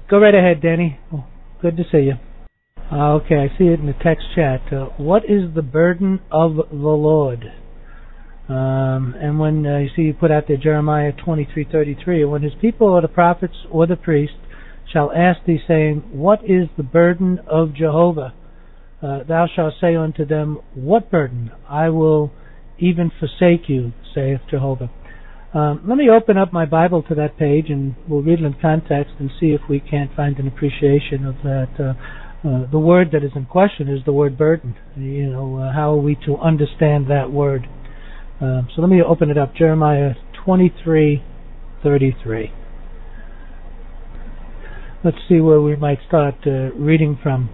Go right ahead, Danny. Oh, good to see you. Okay, I see it in the text chat. What is the burden of the Lord? And when you see you put out there Jeremiah 23:33, when his people or the prophets or the priest shall ask thee, saying, what is the burden of Jehovah? Thou shalt say unto them, what burden? I will even forsake you, saith Jehovah. Let me open up my Bible to that page, and we'll read it in context and see if we can't find an appreciation of that. The word that is in question is the word burden. How are we to understand that word? So let me open it up. Jeremiah 23:33. Let's see where we might start reading from.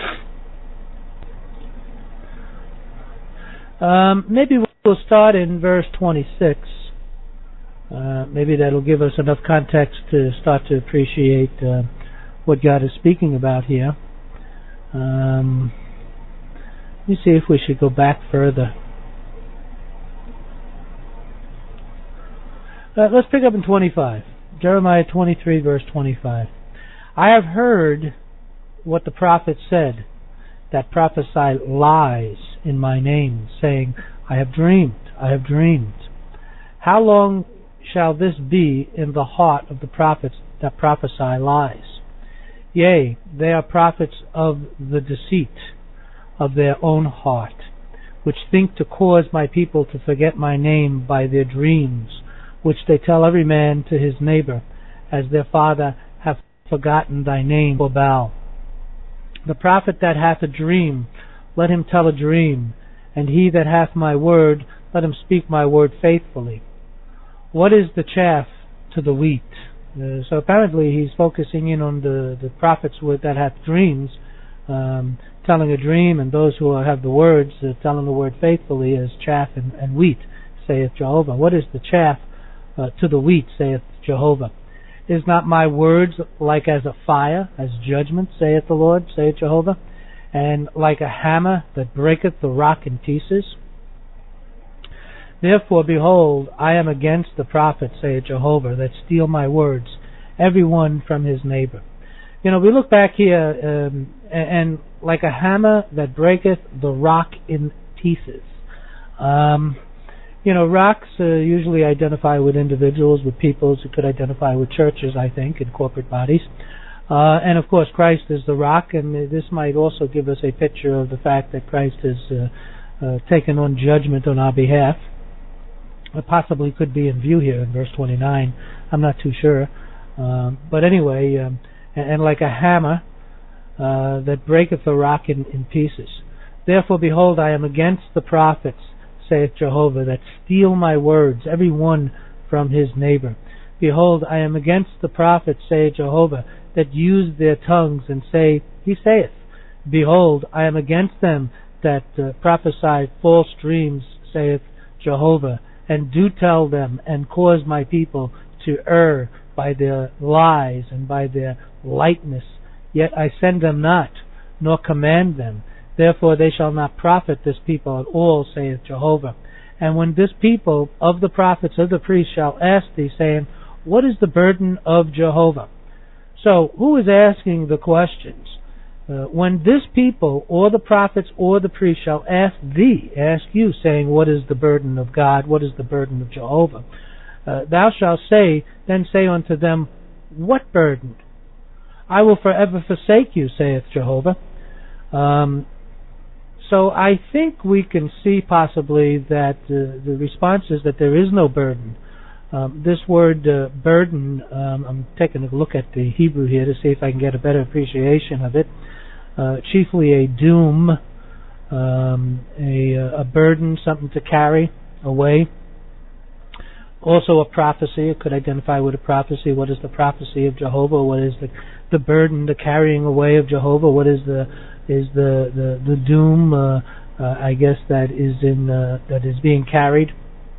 Maybe we'll start in verse 26. Maybe that'll give us enough context to start to appreciate what God is speaking about here. Let me see if we should go back further. Let's pick up in 25. Jeremiah 23, verse 25. I have heard what the prophet said, that prophesy lies in my name, saying, I have dreamed, I have dreamed. How long shall this be in the heart of the prophets that prophesy lies? Yea, they are prophets of the deceit of their own heart, which think to cause my people to forget my name by their dreams, which they tell every man to his neighbor, as their father hath forgotten thy name, for Baal. The prophet that hath a dream, let him tell a dream, and he that hath my word, let him speak my word faithfully. What is the chaff to the wheat? So apparently he's focusing in on the prophets that have dreams, telling a dream, and those who have the words, telling the word faithfully, as chaff and wheat, saith Jehovah. What is the chaff to the wheat, saith Jehovah? Is not my words like as a fire, as judgment, saith the Lord, saith Jehovah, and like a hammer that breaketh the rock in pieces? Therefore, behold, I am against the prophets, saith Jehovah, that steal my words, every one from his neighbor. We look back here, and like a hammer that breaketh the rock in pieces. Rocks usually identify with individuals, with peoples. It could identify with churches, I think, and corporate bodies. And of course, Christ is the rock, and this might also give us a picture of the fact that Christ has taken on judgment on our behalf. It possibly could be in view here in verse 29. I'm not too sure. But anyway, and like a hammer that breaketh the rock in pieces. Therefore, behold, I am against the prophets, saith Jehovah, that steal my words, every one from his neighbor. Behold, I am against the prophets, saith Jehovah, that use their tongues and say, he saith. Behold, I am against them that prophesy false dreams, saith Jehovah, and do tell them, and cause my people to err by their lies and by their lightness. Yet I send them not, nor command them. Therefore they shall not profit this people at all, saith Jehovah. And when this people of the prophets of the priests shall ask thee, saying, what is the burden of Jehovah? So, who is asking the questions? When this people, or the prophets, or the priests shall ask you, saying, what is the burden of God? What is the burden of Jehovah? Thou shalt then say unto them, what burden? I will forever forsake you, saith Jehovah. So I think we can see possibly that the response is that there is no burden. This word burden, I'm taking a look at the Hebrew here to see if I can get a better appreciation of it. Chiefly a doom, a burden, something to carry away. Also a prophecy. It could identify with a prophecy. What is the prophecy of Jehovah? What is the burden, the carrying away of Jehovah? What is the doom? I guess that is being carried.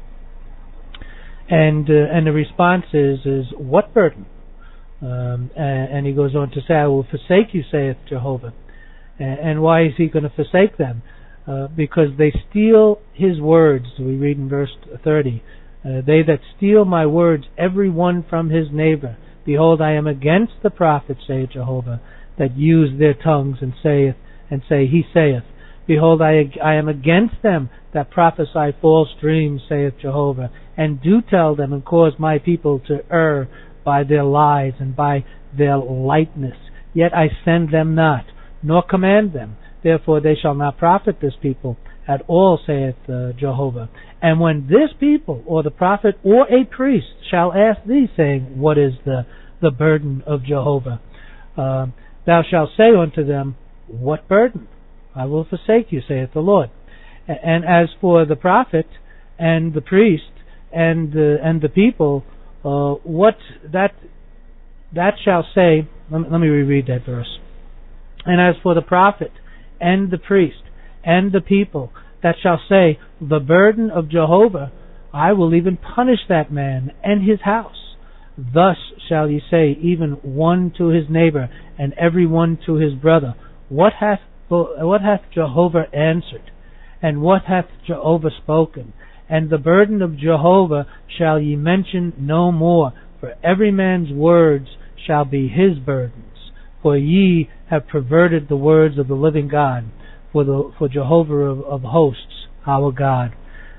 And the response is what burden? And he goes on to say, I will forsake you, saith Jehovah. And why is he going to forsake them? Because they steal his words. We read in verse 30. They that steal my words, every one from his neighbor. Behold, I am against the prophets, saith Jehovah, that use their tongues and say, he saith. Behold, I am against them that prophesy false dreams, saith Jehovah, and do tell them and cause my people to err by their lies and by their lightness. Yet I send them not, nor command them. Therefore they shall not profit this people at all, saith Jehovah. And when this people, or the prophet, or a priest, shall ask thee, saying, what is the burden of Jehovah? Thou shalt say unto them, what burden? I will forsake you, saith the Lord. And as for the prophet and the priest and the people, what that shall say. Let me reread that verse. And as for the prophet and the priest and the people, that shall say, the burden of Jehovah, I will even punish that man and his house. Thus shall ye say, even one to his neighbor, and every one to his brother, what hath Jehovah answered? And what hath Jehovah spoken? And the burden of Jehovah shall ye mention no more, for every man's words shall be his burdens. For ye have perverted the words of the living God, for Jehovah of hosts, our God.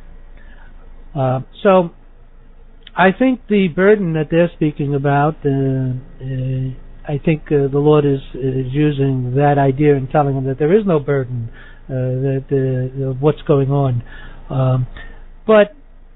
So, I think the burden that they're speaking about, I think the Lord is using that idea and telling them that there is no burden of what's going on. But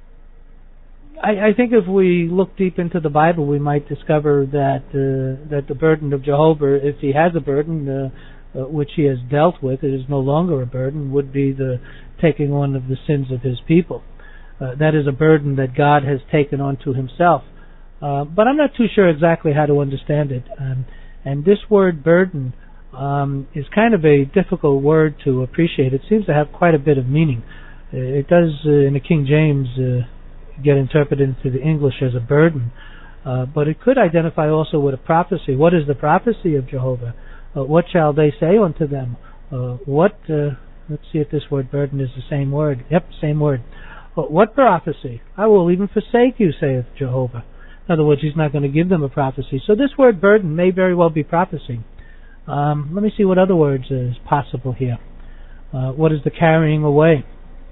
I think if we look deep into the Bible, we might discover that the burden of Jehovah, if he has a burden, which he has dealt with, it is no longer a burden, would be the taking on of the sins of his people. That is a burden that God has taken onto himself. But I'm not too sure exactly how to understand it. And this word burden is kind of a difficult word to appreciate. It seems to have quite a bit of meaning. It does, in the King James, get interpreted into the English as a burden. But it could identify also with a prophecy. What is the prophecy of Jehovah? What shall they say unto them? Let's see if this word burden is the same word. Yep, same word. What prophecy? I will even forsake you, saith Jehovah. In other words, he's not going to give them a prophecy. So this word burden may very well be prophecy. Let me see what other words is possible here. What is the carrying away?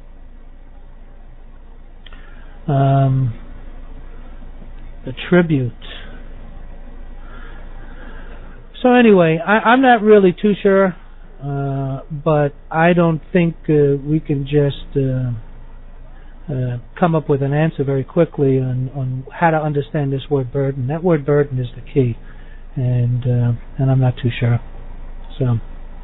The tribute. So anyway, I'm not really too sure, but I don't think we can just come up with an answer very quickly on how to understand this word burden. That word burden is the key, and I'm not too sure. So,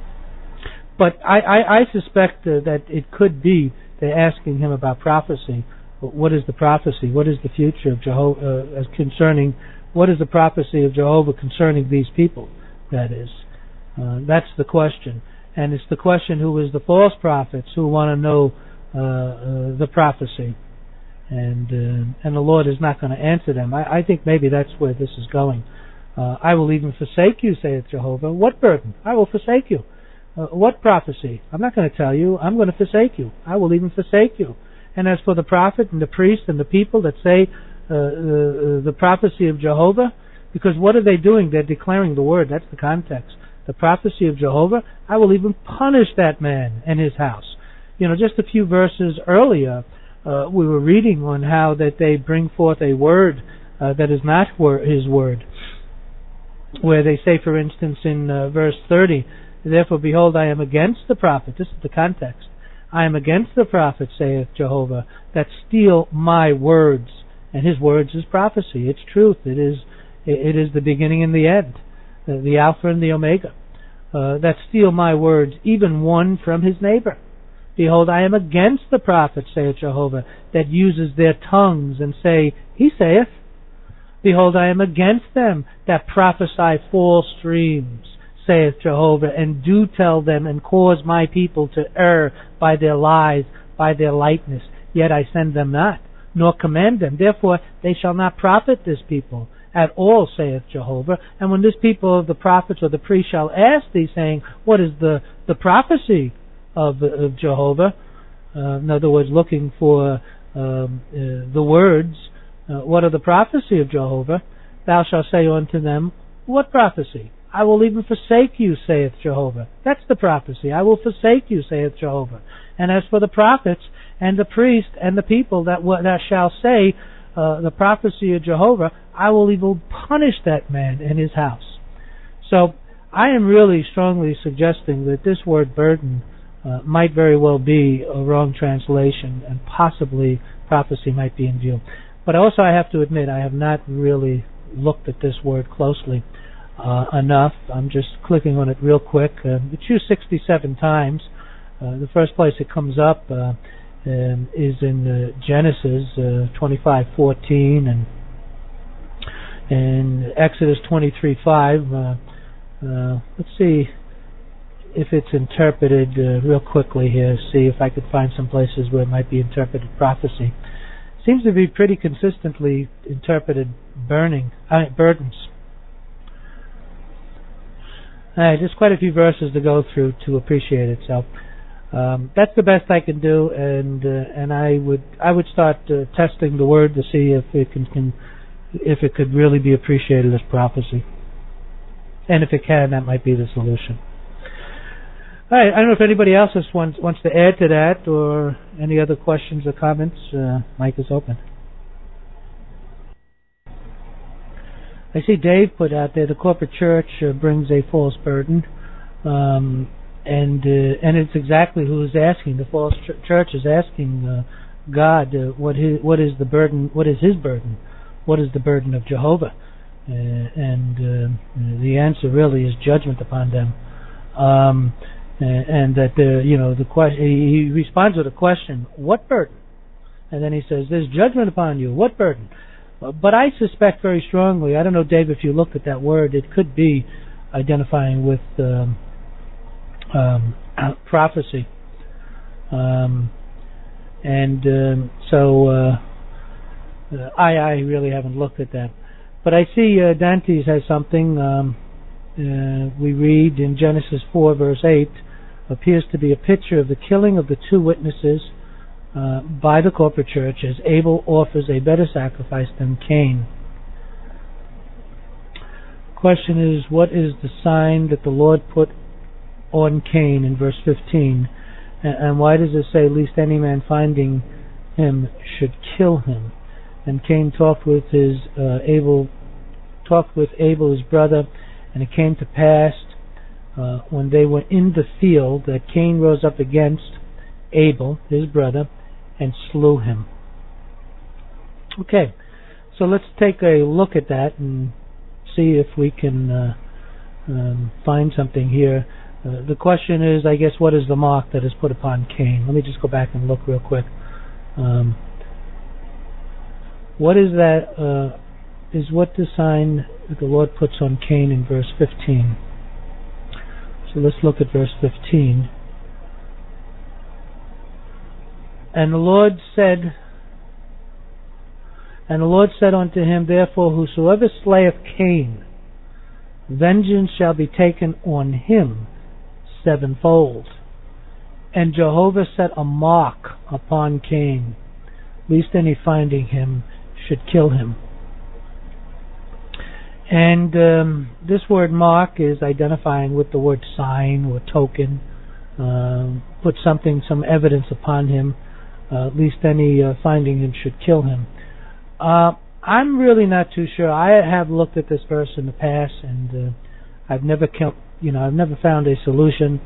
but I suspect that it could be they're asking him about prophecy. What is the prophecy? What is the future of Jehovah as concerning? What is the prophecy of Jehovah concerning these people? That is, that's the question, and it's the question: who is the false prophets who want to know the prophecy, and the Lord is not going to answer them. I think maybe that's where this is going. I will even forsake you, saith Jehovah. What burden? I will forsake you. What prophecy? I'm not going to tell you. I'm going to forsake you. I will even forsake you. And as for the prophet and the priest and the people that say the prophecy of Jehovah, because what are they doing? They're declaring the word. That's the context. The prophecy of Jehovah, I will even punish that man and his house. Just a few verses earlier, we were reading on how that they bring forth a word that is not his word. Where they say, for instance, in verse 30, therefore, behold, I am against the prophet. This is the context. I am against the prophet, saith Jehovah, that steal my words. And his words is prophecy. It's truth. It is the beginning and the end, the Alpha and the Omega. That steal my words, even one from his neighbor. Behold, I am against the prophets, saith Jehovah, that uses their tongues and say, he saith. Behold, I am against them that prophesy false dreams, saith Jehovah, and do tell them and cause my people to err by their lies, by their lightness. Yet I send them not, nor command them. Therefore they shall not profit this people at all, saith Jehovah. And when this people of the prophets or the priests shall ask thee, saying, what is the prophecy of Jehovah? In other words, looking for the words, what are the prophecy of Jehovah? thou shalt say unto them, what prophecy? I will even forsake you, saith Jehovah. That's the prophecy. I will forsake you, saith Jehovah. And as for the prophets and the priests and the people that shall say the prophecy of Jehovah, I will even punish that man and his house. So I am really strongly suggesting that this word burden might very well be a wrong translation, and possibly prophecy might be in view. But also I have to admit I have not really looked at this word closely enough. I'm just clicking on it real quick. It's used 67 times. The first place it comes up is in Genesis 25:14 and Exodus 23:5. Let's see if it's interpreted real quickly here. See if I could find some places where it might be interpreted prophecy. Seems to be pretty consistently interpreted burdens. Just quite a few verses to go through to appreciate it. So that's the best I can do, and I would start testing the word to see if it could really be appreciated as prophecy, and if it can, that might be the solution. All right, I don't know if anybody else wants to add to that, or any other questions or comments. Mic is open. I see Dave put out there the corporate church brings a false burden, and it's exactly who is asking. The false church is asking God what is the burden? What is His burden? What is the burden of Jehovah? And the answer really is judgment upon them. And that the question, he responds with a question, what burden? And then he says, there's judgment upon you. What burden? But I suspect very strongly, I don't know, Dave, if you looked at that word, it could be identifying with prophecy. I really haven't looked at that. But I see Dantes has something. We read in Genesis 4, verse 8, appears to be a picture of the killing of the two witnesses by the corporate church, as Abel offers a better sacrifice than Cain. Question is, what is the sign that the Lord put on Cain in verse 15? And why does it say, lest any man finding him should kill him? And Cain talked with Abel, his brother, and it came to pass when they were in the field that Cain rose up against Abel, his brother, and slew him. Okay, so let's take a look at that and see if we can find something here. The question is, I guess, what is the mark that is put upon Cain? Let me just go back and look real quick. What is that? Is what the sign that the Lord puts on Cain in verse 15? So let's look at verse 15. And the Lord said unto him, therefore, whosoever slayeth Cain, vengeance shall be taken on him sevenfold. And Jehovah set a mark upon Cain, lest any finding him should kill him. And this word mark is identifying with the word sign or token. Put some evidence upon him, lest any finding him should kill him. I'm really not too sure. I have looked at this verse in the past, and I've never found a solution.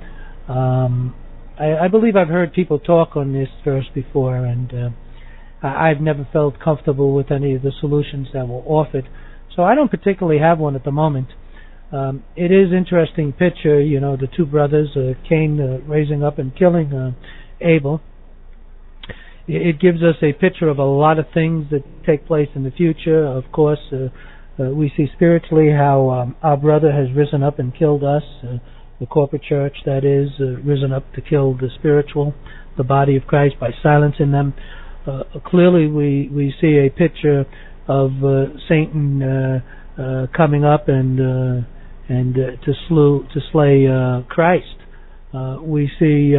I believe I've heard people talk on this verse before, and I've never felt comfortable with any of the solutions that were offered. So I don't particularly have one at the moment. It is interesting picture, the two brothers, Cain raising up and killing Abel. It gives us a picture of a lot of things that take place in the future. Of course, we see spiritually how our brother has risen up and killed us, the corporate church, that is, risen up to kill the spiritual, the body of Christ, by silencing them. Clearly, we see a picture of Satan coming up and to slay Christ. We see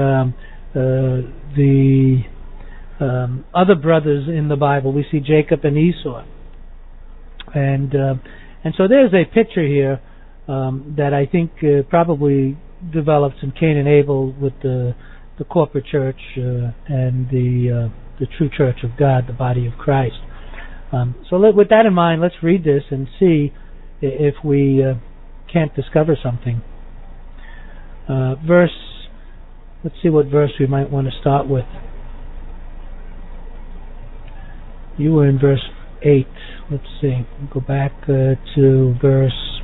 the other brothers in the Bible. We see Jacob and Esau, and And so there's a picture here that I think probably develops in Cain and Abel with the corporate church and the true church of God, the body of Christ. So with that in mind, let's read this and see if we can't discover something. Let's see what verse we might want to start with. You were in verse 8. Let's see. Go back to verse...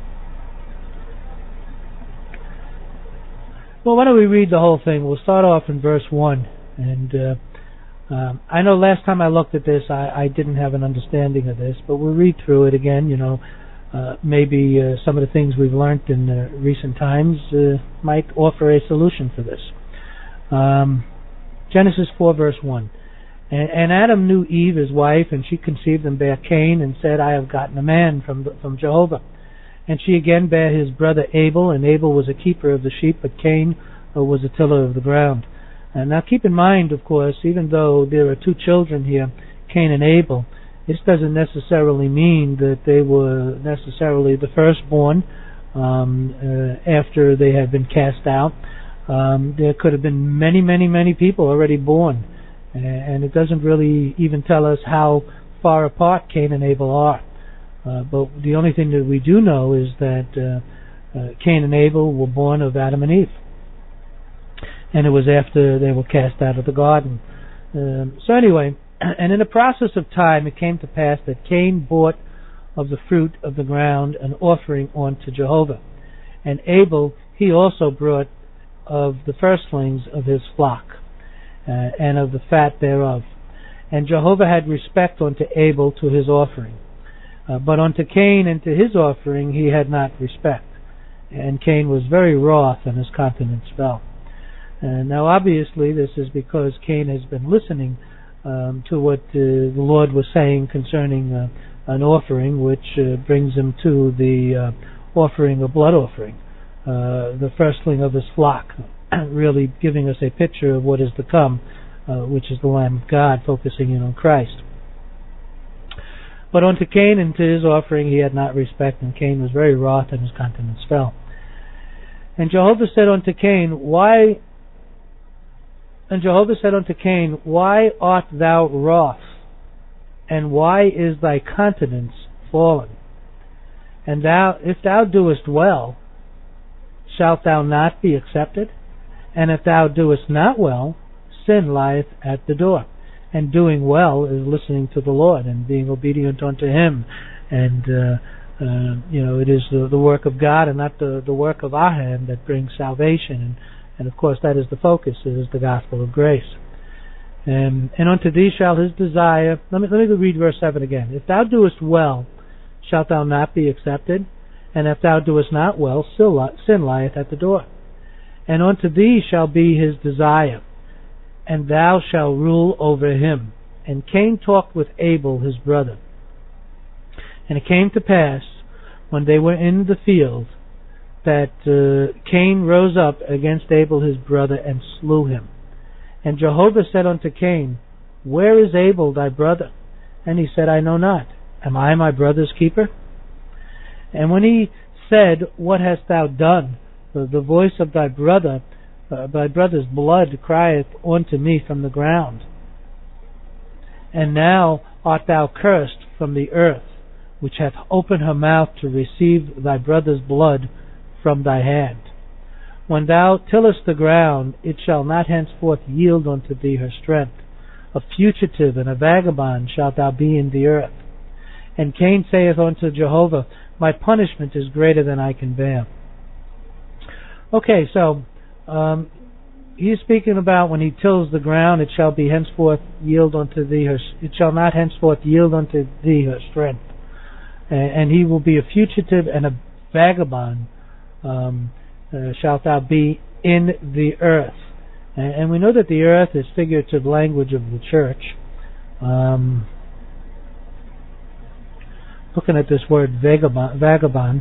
Well, why don't we read the whole thing? We'll start off in verse 1. And I know last time I looked at this, I didn't have an understanding of this, but we'll read through it again. Maybe some of the things we've learned in recent times might offer a solution for this. Genesis 4, verse 1. And Adam knew Eve, his wife, and she conceived and bare Cain, and said, I have gotten a man from Jehovah. And she again bare his brother Abel, and Abel was a keeper of the sheep, but Cain was a tiller of the ground. And now keep in mind, of course, even though there are two children here, Cain and Abel, this doesn't necessarily mean that they were necessarily the firstborn after they had been cast out. There could have been many, many, many people already born. And it doesn't really even tell us how far apart Cain and Abel are. But the only thing that we do know is that Cain and Abel were born of Adam and Eve. And it was after they were cast out of the garden. So anyway, and in the process of time it came to pass that Cain brought of the fruit of the ground an offering unto Jehovah. And Abel, he also brought of the firstlings of his flock. And of the fat thereof. And Jehovah had respect unto Abel to his offering. But unto Cain and to his offering he had not respect. And Cain was very wroth, and his countenance fell. Now obviously this is because Cain has been listening to what the Lord was saying concerning an offering, which brings him to the offering of blood offering, the firstling of his flock. Really giving us a picture of what is to come, which is the Lamb of God, focusing in on Christ. But unto Cain and to his offering he had not respect, and Cain was very wroth, and his countenance fell. And Jehovah said unto Cain, Why art thou wroth, and why is thy countenance fallen? And if thou doest well, shalt thou not be accepted? And if thou doest not well, sin lieth at the door. And doing well is listening to the Lord and being obedient unto Him. And, it is the work of God and not the work of our hand that brings salvation. And of course that is the focus, it is the gospel of grace. And unto thee shall his desire... Let me read verse 7 again. If thou doest well, shalt thou not be accepted? And if thou doest not well, sin lieth at the door. And unto thee shall be his desire, and thou shalt rule over him. And Cain talked with Abel his brother. And it came to pass, when they were in the field, that Cain rose up against Abel his brother, and slew him. And Jehovah said unto Cain, Where is Abel thy brother? And he said, I know not. Am I my brother's keeper? And when he said, What hast thou done? The voice of thy brother's blood crieth unto me from the ground. And now art thou cursed from the earth, which hath opened her mouth to receive thy brother's blood from thy hand. When thou tillest the ground, it shall not henceforth yield unto thee her strength. A fugitive and a vagabond shalt thou be in the earth. And Cain saith unto Jehovah, My punishment is greater than I can bear. Okay, so he's speaking about when he tills the ground, it shall be henceforth yield unto thee it shall not henceforth yield unto thee her strength, and he will be a fugitive and a vagabond. Shalt thou be in the earth, and we know that the earth is figurative language of the church. Looking at this word vagabond.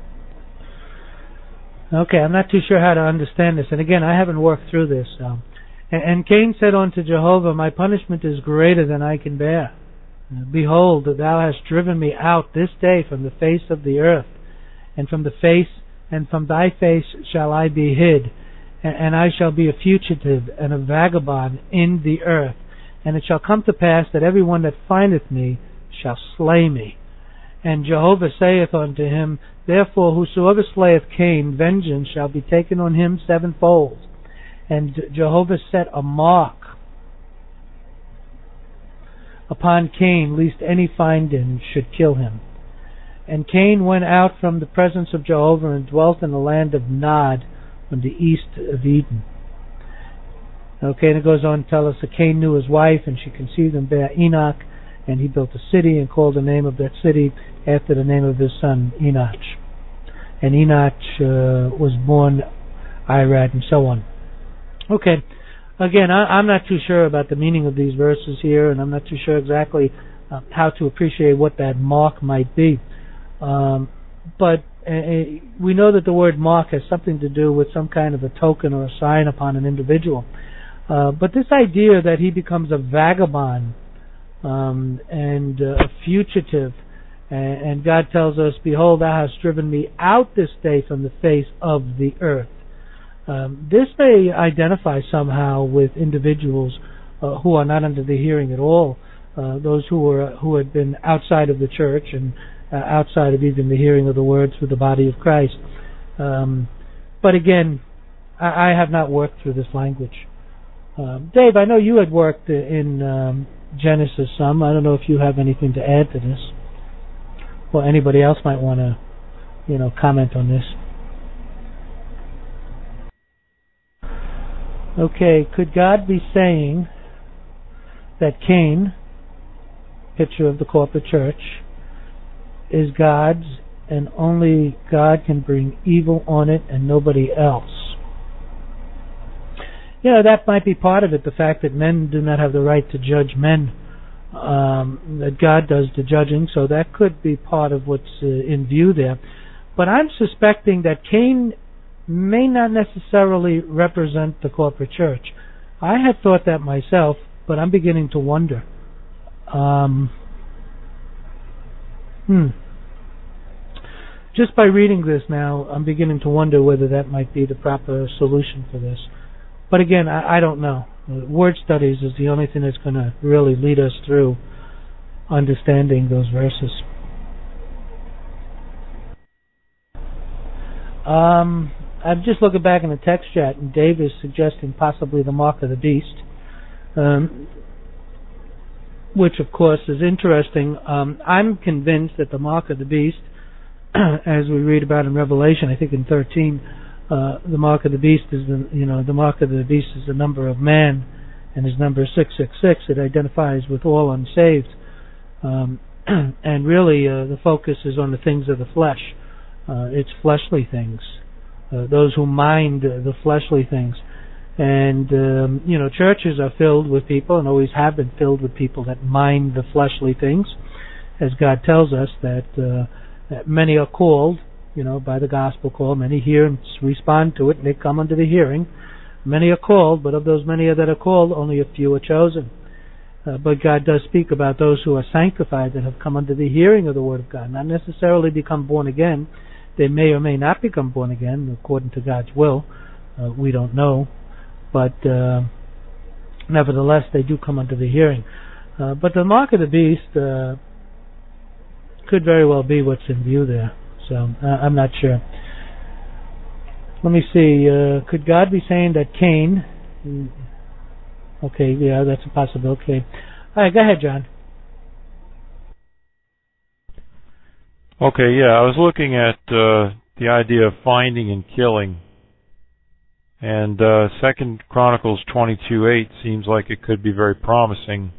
Okay, I'm not too sure how to understand this. And again, I haven't worked through this. And Cain said unto Jehovah, My punishment is greater than I can bear. Behold, thou hast driven me out this day from the face of the earth, and from thy face shall I be hid, and I shall be a fugitive and a vagabond in the earth. And it shall come to pass that every one that findeth me shall slay me. And Jehovah saith unto him, Therefore whosoever slayeth Cain, vengeance shall be taken on him sevenfold. And Jehovah set a mark upon Cain, lest any find him should kill him. And Cain went out from the presence of Jehovah and dwelt in the land of Nod, on the east of Eden. Okay, and it goes on to tell us that Cain knew his wife, and she conceived and bare Enoch, and he built a city and called the name of that city after the name of his son Enoch. And Enoch was born Irad, and so on. Okay, again, I'm not too sure about the meaning of these verses here, and I'm not too sure exactly how to appreciate what that mark might be. But we know that the word mark has something to do with some kind of a token or a sign upon an individual. But this idea that he becomes a vagabond and a fugitive, and God tells us, Behold, thou hast driven me out this day from the face of the earth. This may identify somehow with individuals who are not under the hearing at all, those who had been outside of the church and outside of even the hearing of the words with the body of Christ. But again, I have not worked through this language. Dave, I know you had worked in Genesis some. I don't know if you have anything to add to this, or anybody else might want to, comment on this. Okay, could God be saying that Cain, picture of the corporate church, is God's, and only God can bring evil on it and nobody else? That might be part of it, the fact that men do not have the right to judge men, that God does the judging, so that could be part of what's in view there. But I'm suspecting that Cain may not necessarily represent the corporate church. I had thought that myself, but I'm beginning to wonder. Just by reading this now, I'm beginning to wonder whether that might be the proper solution for this. But again, I don't know. Word studies is the only thing that's going to really lead us through understanding those verses. I'm just looking back in the text chat, and Dave is suggesting possibly the mark of the beast, which of course is interesting. I'm convinced that the mark of the beast, as we read about in Revelation, I think in 13, the mark of the beast is the mark of the beast is the number of man, and his number is 666. It identifies with all unsaved, and really the focus is on the things of the flesh. It's fleshly things, those who mind the fleshly things, and churches are filled with people, and always have been filled with people that mind the fleshly things, as God tells us that many are called. By the gospel call, many hear and respond to it, and they come under the hearing. Many are called, but of those many that are called, only a few are chosen. But God does speak about those who are sanctified, that have come under the hearing of the Word of God, not necessarily become born again. They may or may not become born again, according to God's will. We don't know. But nevertheless, they do come under the hearing. But the mark of the beast could very well be what's in view there. So I'm not sure. Let me see. Could God be saying that Cain? Okay, yeah, that's a possibility. Okay. All right, go ahead, John. Okay, yeah, I was looking at the idea of finding and killing, and 2 Chronicles 22:8 seems like it could be very promising.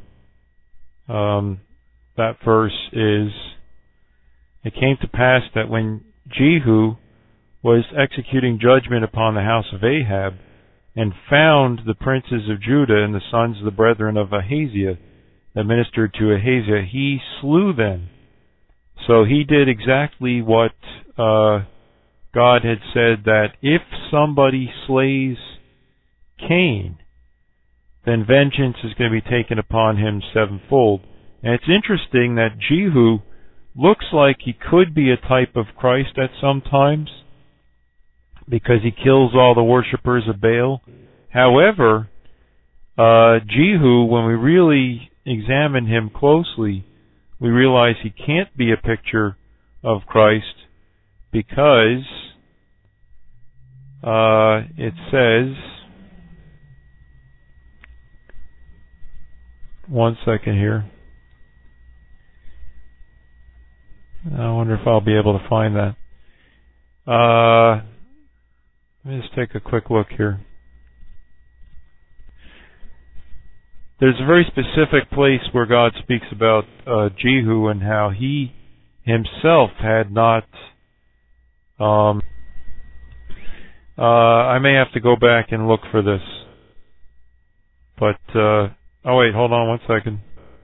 That verse is, It came to pass that when Jehu was executing judgment upon the house of Ahab, and found the princes of Judah and the sons of the brethren of Ahaziah that ministered to Ahaziah, he slew them. So he did exactly what God had said, that if somebody slays Cain, then vengeance is going to be taken upon him sevenfold. And it's interesting that Jehu looks like he could be a type of Christ at some times, because he kills all the worshippers of Baal. However, Jehu, when we really examine him closely, we realize he can't be a picture of Christ, because it says, one second here. I wonder if I'll be able to find that. Let me just take a quick look here. There's a very specific place where God speaks about Jehu and how he himself had not... I may have to go back and look for this. But, oh wait, hold on one second.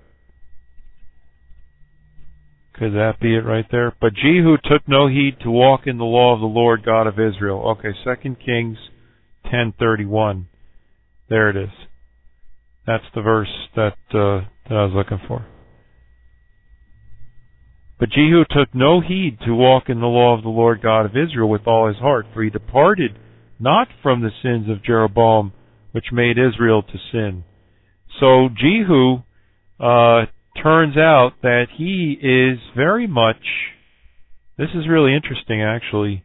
Could that be it right there? But Jehu took no heed to walk in the law of the Lord God of Israel. Okay, 2 Kings 10:31. There it is. That's the verse that I was looking for. But Jehu took no heed to walk in the law of the Lord God of Israel with all his heart, for he departed not from the sins of Jeroboam, which made Israel to sin. So Jehu turns out that he is very much, this is really interesting actually,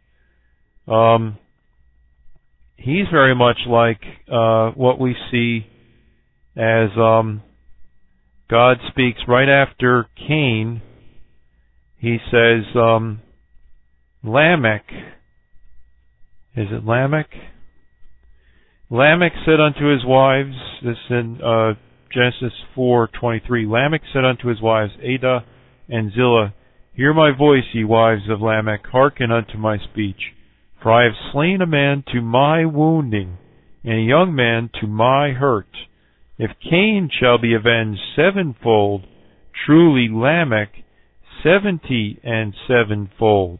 he's very much like what we see as God speaks right after Cain. He says, Lamech, is it Lamech? Lamech said unto his wives, this in Genesis 4:23, Lamech said unto his wives, Adah and Zillah, hear my voice, ye wives of Lamech, hearken unto my speech. For I have slain a man to my wounding, and a young man to my hurt. If Cain shall be avenged sevenfold, truly Lamech 77-fold.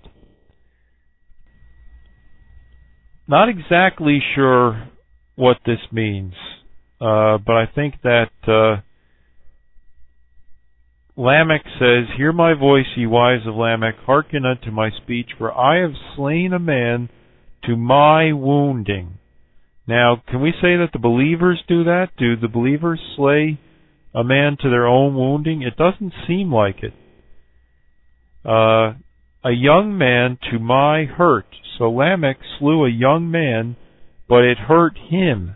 Not exactly sure what this means, but I think that Lamech says, hear my voice, ye wives of Lamech, hearken unto my speech, for I have slain a man to my wounding. Now, can we say that the believers do that? Do the believers slay a man to their own wounding? It doesn't seem like it. A young man to my hurt. So Lamech slew a young man, but it hurt him.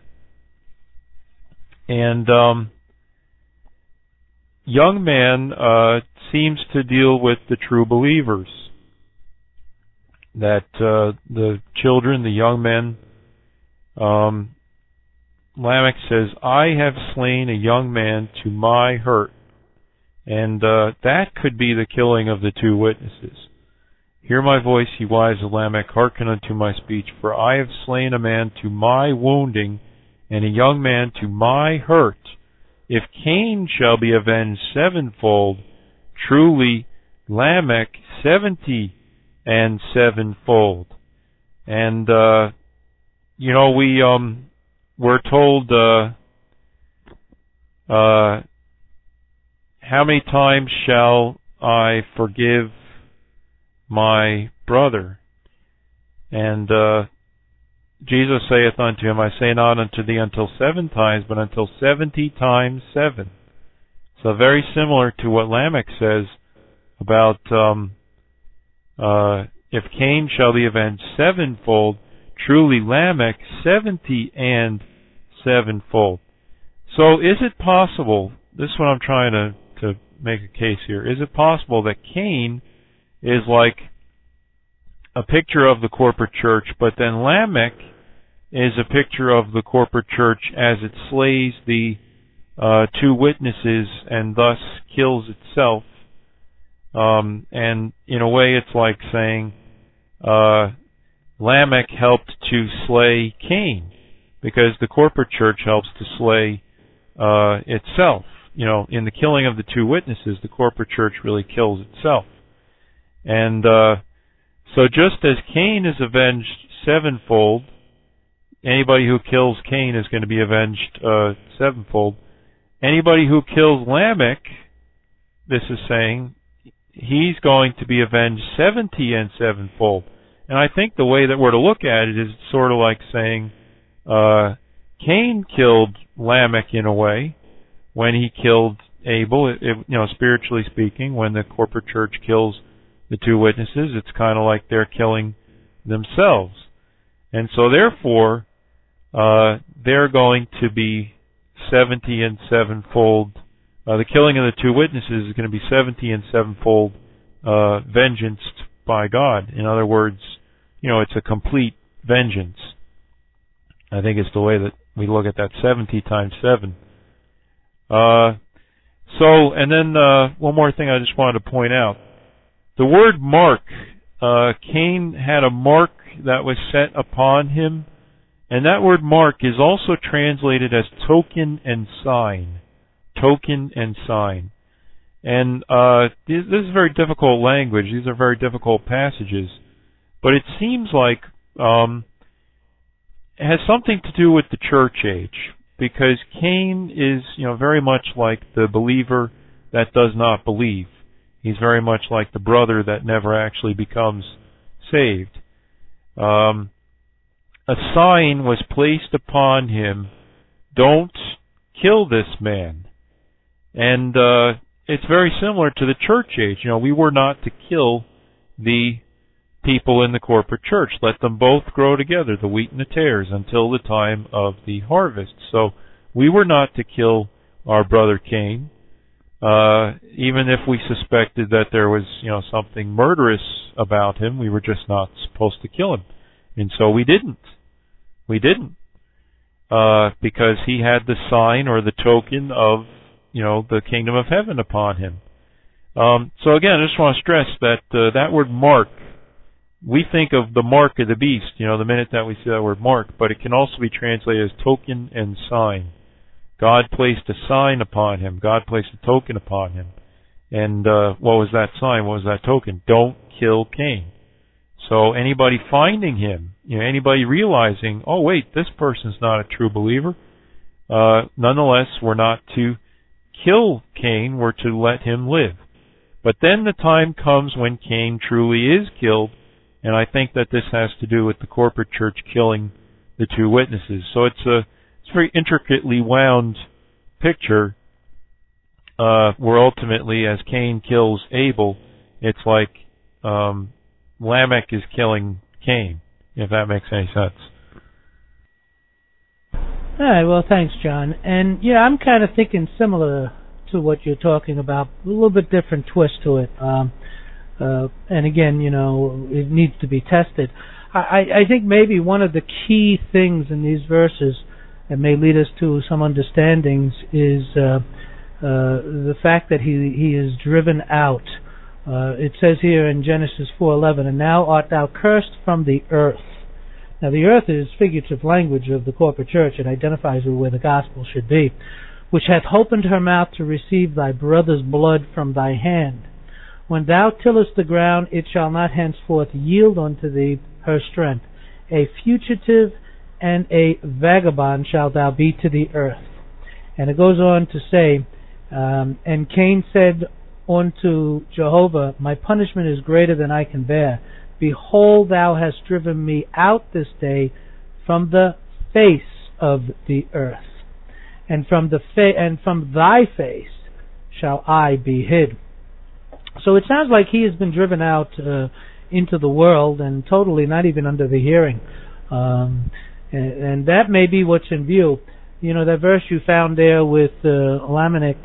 And young man seems to deal with the true believers. That the children, the young men, Lamech says, I have slain a young man to my hurt. And that could be the killing of the two witnesses. Hear my voice, ye wives of Lamech, hearken unto my speech, for I have slain a man to my wounding, and a young man to my hurt. If Cain shall be avenged sevenfold, truly Lamech 77-fold. And we're told how many times shall I forgive my brother? And Jesus saith unto him, I say not unto thee until 7 times, but until 70 times 7. So very similar to what Lamech says about if Cain shall be avenged sevenfold, truly Lamech 77-fold. So is it possible, this is what I'm trying to make a case here, is it possible that Cain is like a picture of the corporate church, but then Lamech is a picture of the corporate church as it slays the two witnesses and thus kills itself? And in a way it's like saying Lamech helped to slay Cain, because the corporate church helps to slay itself. In the killing of the two witnesses, the corporate church really kills itself. And so just as Cain is avenged sevenfold, anybody who kills Cain is going to be avenged sevenfold. Anybody who kills Lamech this is saying he's going to be avenged 70 and sevenfold. And I think the way that we're to look at it is sort of like saying Cain killed Lamech in a way when he killed Abel. Spiritually speaking, when the corporate church kills the two witnesses, it's kind of like they're killing themselves. And so therefore, they're going to be 70 and sevenfold. The killing of the two witnesses is going to be 70 and sevenfold vengeance by God. In other words, it's a complete vengeance. I think it's the way that we look at that 70 times 7. And then one more thing I just wanted to point out. The word mark, Cain had a mark that was set upon him, and that word mark is also translated as token and sign. Token and sign. And this is very difficult language. These are very difficult passages. But it seems like it has something to do with the church age, because Cain is, very much like the believer that does not believe. He's very much like the brother that never actually becomes saved. A sign was placed upon him, don't kill this man. And it's very similar to the church age. We were not to kill the people in the corporate church. Let them both grow together, the wheat and the tares, until the time of the harvest. So we were not to kill our brother Cain, even if we suspected that there was, something murderous about him. We were just not supposed to kill him. And so we didn't. Because he had the sign or the token of, the kingdom of heaven upon him. So again, I just want to stress that that word mark, we think of the mark of the beast, the minute that we see that word mark, but it can also be translated as token and sign. God placed a sign upon him. God placed a token upon him. And what was that sign? What was that token? Don't kill Cain. So anybody finding him, anybody realizing, oh wait, this person's not a true believer, nonetheless, we're not to kill Cain, we're to let him live. But then the time comes when Cain truly is killed, and I think that this has to do with the corporate church killing the two witnesses. So it's a very intricately wound picture, where ultimately, as Cain kills Abel, it's like Lamech is killing Cain, if that makes any sense. All right, well, thanks, John. And, I'm kind of thinking similar to what you're talking about, a little bit different twist to it. And again, it needs to be tested. I think maybe one of the key things in these verses that may lead us to some understandings is the fact that he is driven out. It says here in Genesis 4:11, and now art thou cursed from the earth. Now the earth is figurative language of the corporate church. It identifies with where the gospel should be, which hath opened her mouth to receive thy brother's blood from thy hand. When thou tillest the ground, it shall not henceforth yield unto thee her strength. A fugitive and a vagabond shalt thou be to the earth. And it goes on to say, and Cain said unto Jehovah, my punishment is greater than I can bear. Behold, thou hast driven me out this day from the face of the earth, and from thy face shall I be hid. So it sounds like he has been driven out into the world, and totally not even under the hearing. And that may be what's in view. That verse you found there with Lamech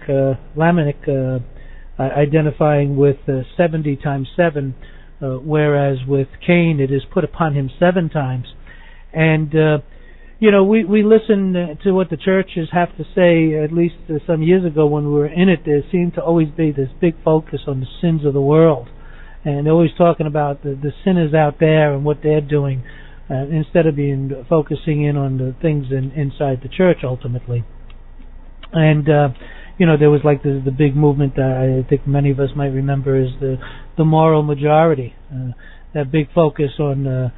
identifying with 70 times 7, whereas with Cain it is put upon him 7 times. And we listen to what the churches have to say. At least some years ago when we were in it, there seemed to always be this big focus on the sins of the world, and they're always talking about the sinners out there and what they're doing, instead of focusing in on the things inside the church ultimately. And there was like the big movement that I think many of us might remember is the moral majority, that big focus on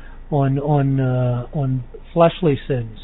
fleshly sins,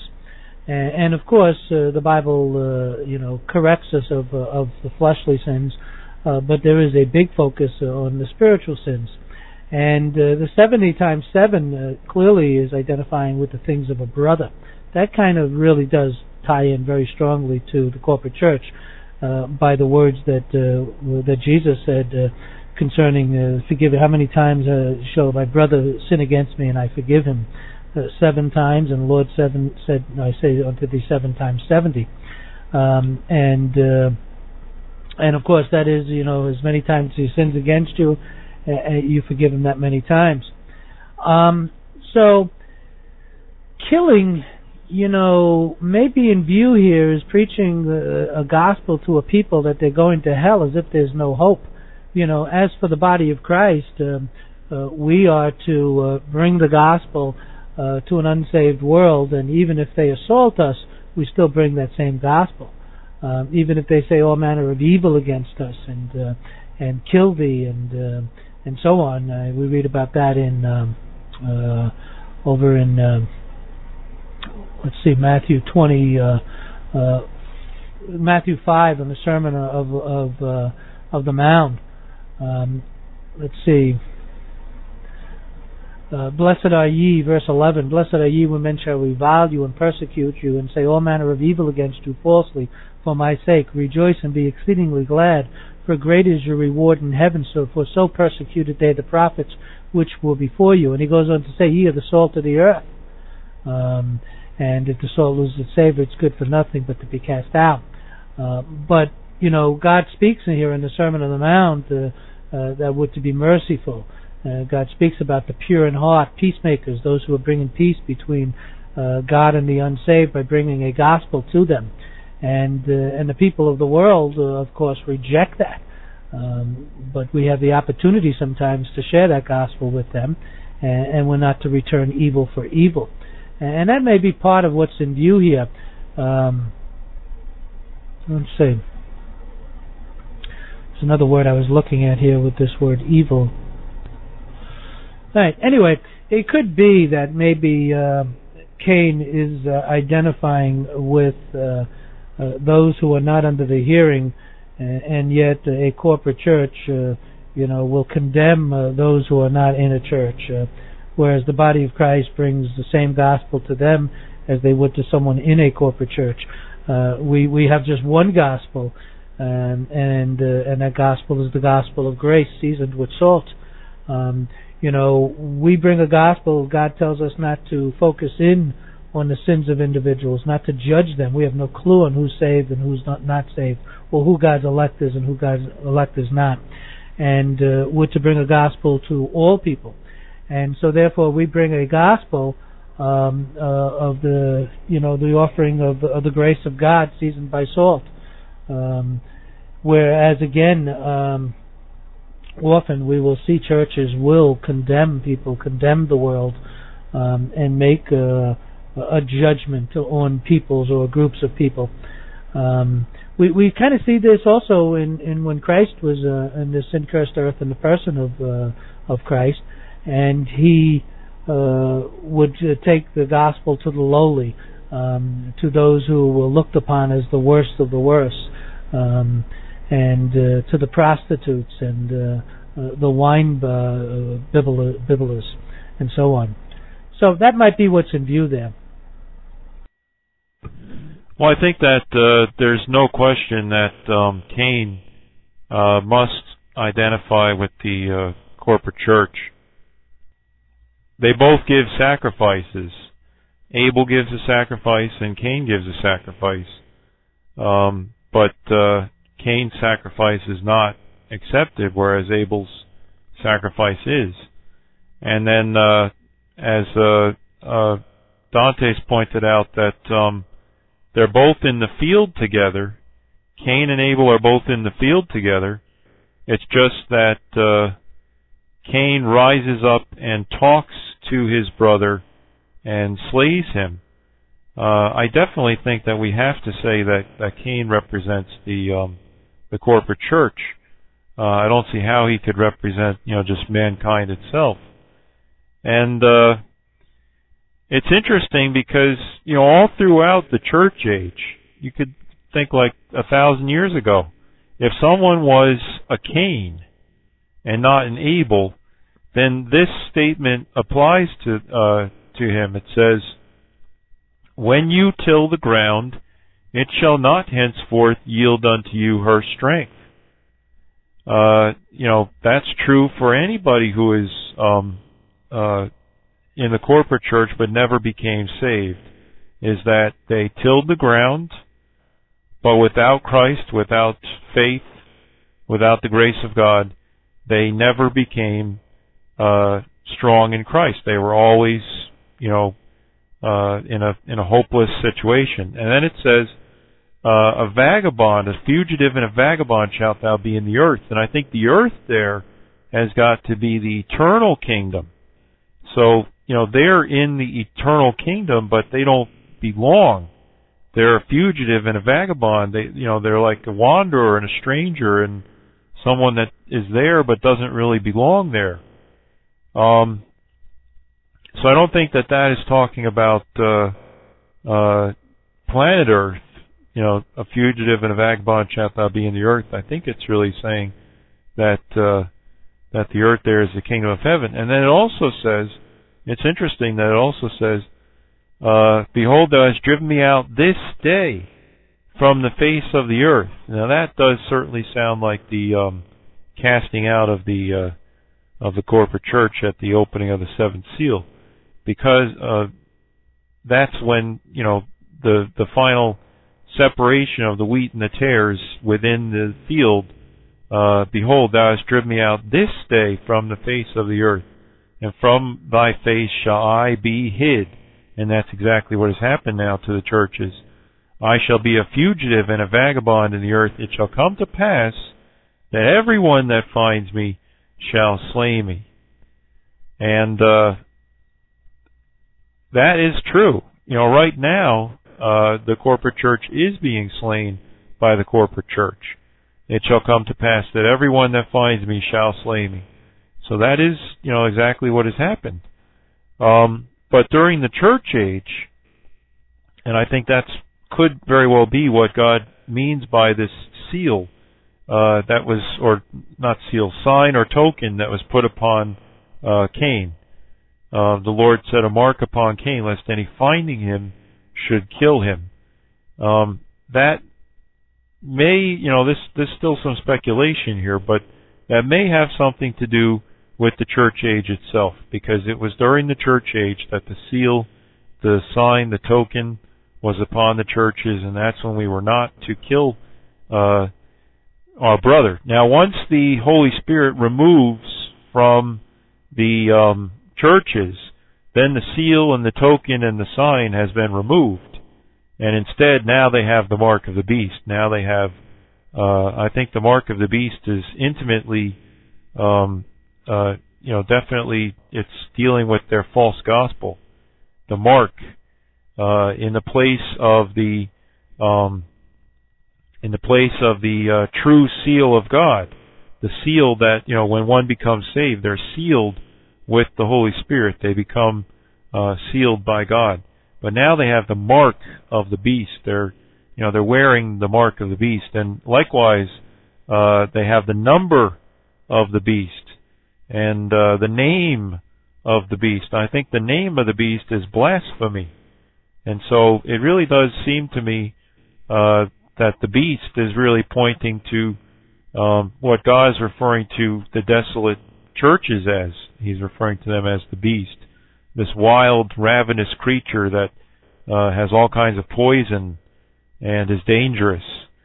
and of course the Bible corrects us of the fleshly sins, but there is a big focus on the spiritual sins. And the 70 times 7 clearly is identifying with the things of a brother. That kind of really does tie in very strongly to the corporate church by the words that Jesus said concerning forgive. How many times shall my brother sin against me and I forgive him? 7 times, and the Lord said, I say unto thee 7 times 70. And of course that is, as many times he sins against you, you forgive him that many times. So killing, maybe in view here is preaching a gospel to a people that they're going to hell as if there's no hope. As for the body of Christ, we are to bring the gospel to an unsaved world, and even if they assault us, we still bring that same gospel. Even if they say all manner of evil against us and kill thee and so on. We read about that in over in Matthew 20, Matthew 5 on the Sermon of the Mount. Let's see. Blessed are ye, verse 11, blessed are ye when men shall revile you and persecute you and say all manner of evil against you falsely for my sake. Rejoice and be exceedingly glad, for great is your reward in heaven. For so persecuted they the prophets which were before you. And he goes on to say, ye are the salt of the earth. And if the salt loses its savor, it's good for nothing but to be cast out. But God speaks in here in the Sermon on the Mount that we're to be merciful. God speaks about the pure in heart, peacemakers, those who are bringing peace between God and the unsaved by bringing a gospel to them. And the people of the world, of course, reject that. But we have the opportunity sometimes to share that gospel with them, and we're not to return evil for evil. And that may be part of what's in view here. Let's see. There's another word I was looking at here with this word evil. Right. Anyway, it could be that maybe Cain is identifying with those who are not under the hearing, and yet a corporate church, will condemn those who are not in a church, whereas the body of Christ brings the same gospel to them as they would to someone in a corporate church. We have just one gospel, and that gospel is the gospel of grace, seasoned with salt. We bring a gospel. God tells us not to focus in on the sins of individuals, not to judge them. We have no clue on who's saved and who's not saved, or who God's elect is and who God's elect is not. And we're to bring a gospel to all people. And so therefore we bring a gospel of the offering of the grace of God seasoned by salt. Whereas again, often we will see churches will condemn people, condemn the world, and make a judgment on peoples or groups of people. We kind of see this also in when Christ was in the sin-cursed earth in the person of Christ, and he would take the gospel to the lowly, to those who were looked upon as the worst of the worst, and to the prostitutes and the wine bibblers and so on. So that might be what's in view there. Well, I think that there's no question that Cain must identify with the corporate church. They both give sacrifices. Abel gives a sacrifice and Cain gives a sacrifice. But Cain's sacrifice is not accepted, whereas Abel's sacrifice is. And then, as Dante's pointed out, that they're both in the field together. Cain and Abel are both in the field together. It's just that Cain rises up and talks to his brother and slays him. I definitely think that we have to say that Cain represents the corporate church. I don't see how he could represent, just mankind itself. And it's interesting because, all throughout the church age, you could think like 1,000 years ago, if someone was a Cain and not an Abel, then this statement applies to him. It says, "When you till the ground, it shall not henceforth yield unto you her strength." That's true for anybody who is in the corporate church but never became saved, is that they tilled the ground, but without Christ, without faith, without the grace of God, they never became strong in Christ. They were always, in a hopeless situation. And then it says, a vagabond, a fugitive and a vagabond shalt thou be in the earth. And I think the earth there has got to be the eternal kingdom. So, they're in the eternal kingdom, but they don't belong. They're a fugitive and a vagabond. They're like a wanderer and a stranger and someone that is there but doesn't really belong there. So I don't think that is talking about planet Earth. A fugitive and a vagabond shalt thou be in the earth. I think it's really saying that the earth there is the kingdom of heaven. And then it also says, it's interesting that it also says, "Behold, thou hast driven me out this day from the face of the earth." Now that does certainly sound like the casting out of the corporate church at the opening of the seventh seal, because that's when the final separation of the wheat and the tares within the field. "Behold, thou hast driven me out this day from the face of the earth, and from thy face shall I be hid." And that's exactly what has happened now to the churches. "I shall be a fugitive and a vagabond in the earth. It shall come to pass that everyone that finds me shall slay me." And that is true. Right now, the corporate church is being slain by the corporate church. "It shall come to pass that everyone that finds me shall slay me." So that is, exactly what has happened. But during the church age, and I think could very well be what God means by this seal, that was, or not seal, sign or token that was put upon Cain. The Lord set a mark upon Cain, lest any finding him should kill him. That may, there's still some speculation here, but that may have something to do with the church age itself, because it was during the church age that the seal, the sign, the token was upon the churches, and that's when we were not to kill our brother. Now, once the Holy Spirit removes from the churches, then the seal and the token and the sign has been removed, and instead now they have the mark of the beast. Now they have, I think the mark of the beast is intimately, definitely it's dealing with their false gospel. The mark, in the place of the true seal of God, the seal that, when one becomes saved, they're sealed with the Holy Spirit. They become sealed by God. But now they have the mark of the beast. They're wearing the mark of the beast, and likewise they have the number of the beast and the name of the beast. I think the name of the beast is blasphemy, and so it really does seem to me that the beast is really pointing to what God is referring to the desolate churches as. He's referring to them as the beast, this wild, ravenous creature that has all kinds of poison and is dangerous.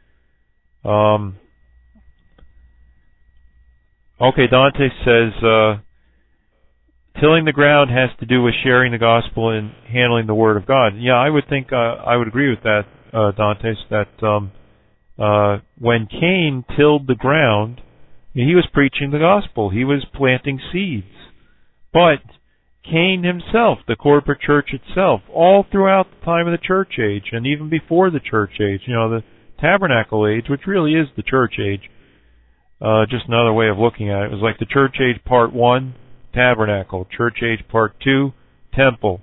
Okay, Dante says, tilling the ground has to do with sharing the gospel and handling the word of God. Yeah, I would think, I would agree with that, Dante, that when Cain tilled the ground, he was preaching the gospel. He was planting seeds. But Cain himself, the corporate church itself, all throughout the time of the church age, and even before the church age, the tabernacle age, which really is the church age, just another way of looking at it. It was like the church age part 1, tabernacle. Church age part 2, temple.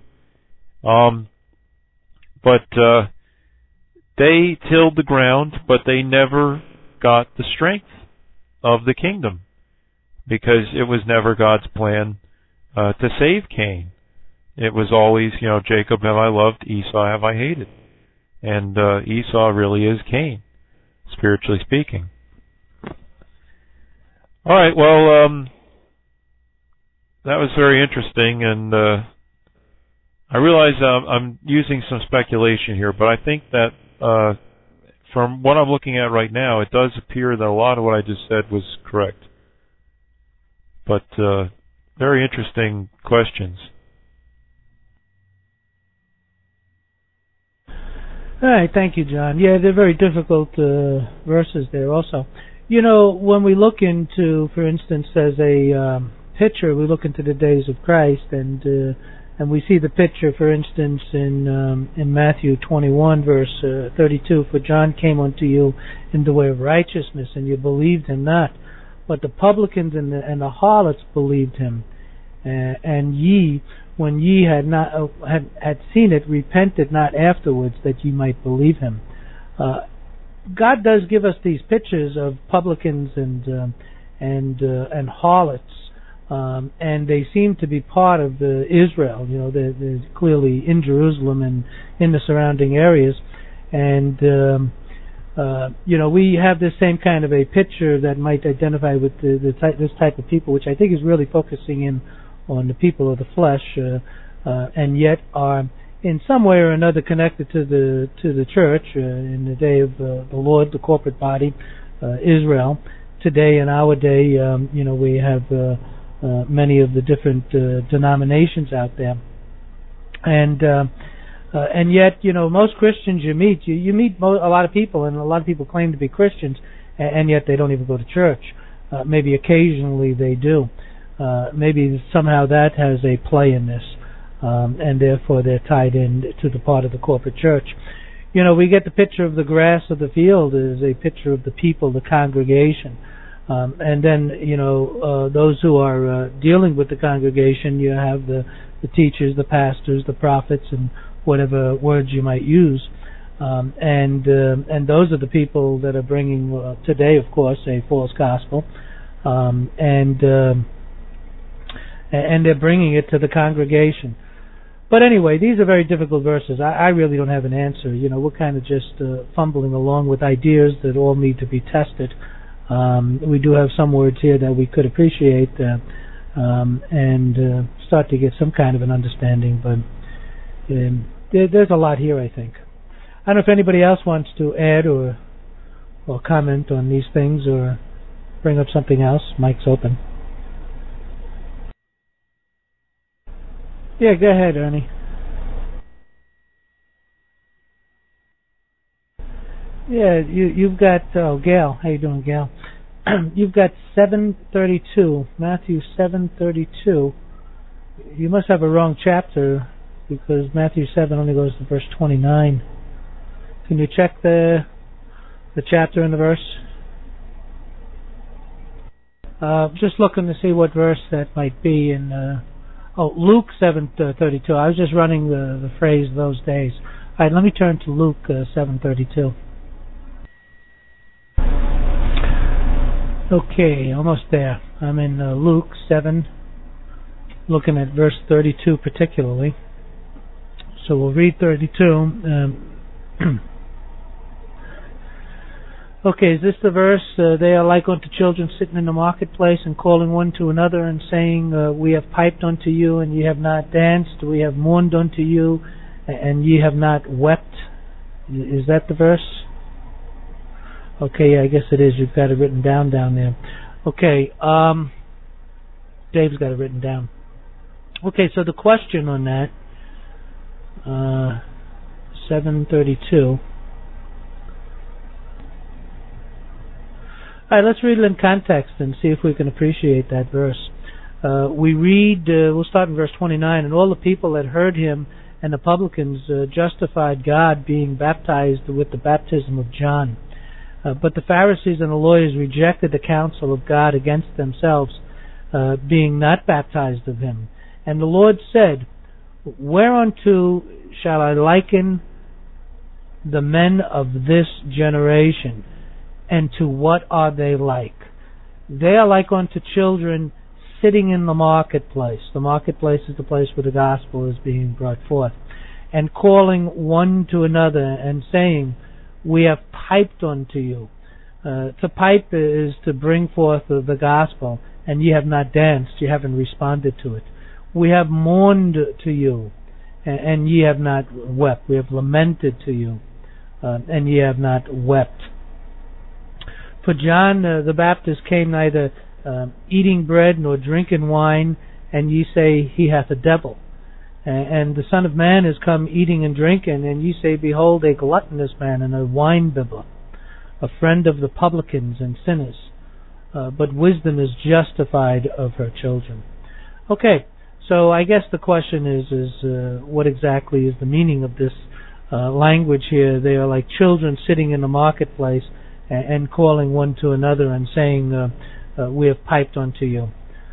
But they tilled the ground, but they never got the strength of the kingdom, because it was never God's plan to save Cain. It was always, Jacob have I loved, Esau have I hated. And Esau really is Cain, spiritually speaking. All right, well, that was very interesting, and I realize I'm using some speculation here, but I think that from what I'm looking at right now, it does appear that a lot of what I just said was correct. But very interesting questions. All right, thank you, John. Yeah, they're very difficult verses there also. When we look into, for instance, as a picture, we look into the days of Christ, and we see the picture, for instance, in Matthew 21, verse 32, "For John came unto you in the way of righteousness, and you believed him not. But the publicans and the harlots believed him. And ye, when ye had not had seen it, repented not afterwards, that ye might believe him." God does give us these pictures of publicans and harlots, and they seem to be part of Israel. They're clearly in Jerusalem and in the surrounding areas, and we have this same kind of a picture that might identify with this type of people, which I think is really focusing in on the people of the flesh, and yet are in some way or another connected to the church in the day of the Lord, the corporate body, Israel. Today, in our day, we have many of the different denominations out there, and yet, most Christians you meet a lot of people, and a lot of people claim to be Christians, and yet they don't even go to church. Maybe occasionally they do. Maybe somehow that has a play in this, and therefore they're tied in to the part of the corporate church. We get the picture of the grass of the field as a picture of the people, the congregation. And then, those who are dealing with the congregation, you have the teachers, the pastors, the prophets, and whatever words you might use. And those are the people that are bringing, today, of course, a false gospel. And they're bringing it to the congregation. But anyway, these are very difficult verses. I really don't have an answer. We're kind of just fumbling along with ideas that all need to be tested. We do have some words here that we could appreciate and start to get some kind of an understanding, but there's a lot here, I think. I don't know if anybody else wants to add or comment on these things or bring up something else. Mic's open. Yeah, go ahead, Ernie. Yeah, you've got Gail. How you doing, Gail? You've got 7:32, Matthew 7:32. You must have a wrong chapter because Matthew 7 only goes to verse 29. Can you check the chapter and the verse? Just looking to see what verse that might be in. Luke 7:32. I was just running the phrase those days. All right, let me turn to Luke 7:32. Okay, almost there. I'm in Luke 7, looking at verse 32 particularly. So we'll read 32. Okay, is this the verse? They are like unto children sitting in the marketplace and calling one to another and saying, we have piped unto you and ye have not danced. We have mourned unto you and ye have not wept. Is that the verse? Okay, I guess it is. You've got it written down there. Okay, Dave's got it written down. Okay, so the question on that, 7:32. All right, let's read it in context and see if we can appreciate that verse. We read, we'll start in verse 29, and all the people that heard him and the publicans justified God, being baptized with the baptism of John. But the Pharisees and the lawyers rejected the counsel of God against themselves, being not baptized of him. And the Lord said, whereunto shall I liken the men of this generation? And to what are they like? they are like unto children sitting in the marketplace. The marketplace is the place where the gospel is being brought forth. And calling one to another and saying, we have piped unto you. To pipe is to bring forth the gospel, and ye have not danced, ye haven't responded to it. We have mourned to you, and ye have not wept. We have lamented to you, and ye have not wept. For John the Baptist came neither eating bread nor drinking wine, and ye say, he hath a devil. And the Son of Man is come eating and drinking, and ye say, behold, a gluttonous man and a wine-bibber, a friend of the publicans and sinners. But wisdom is justified of her children. Okay, so I guess the question is what exactly is the meaning of this language here? They are like children sitting in the marketplace and calling one to another and saying, we have piped unto you.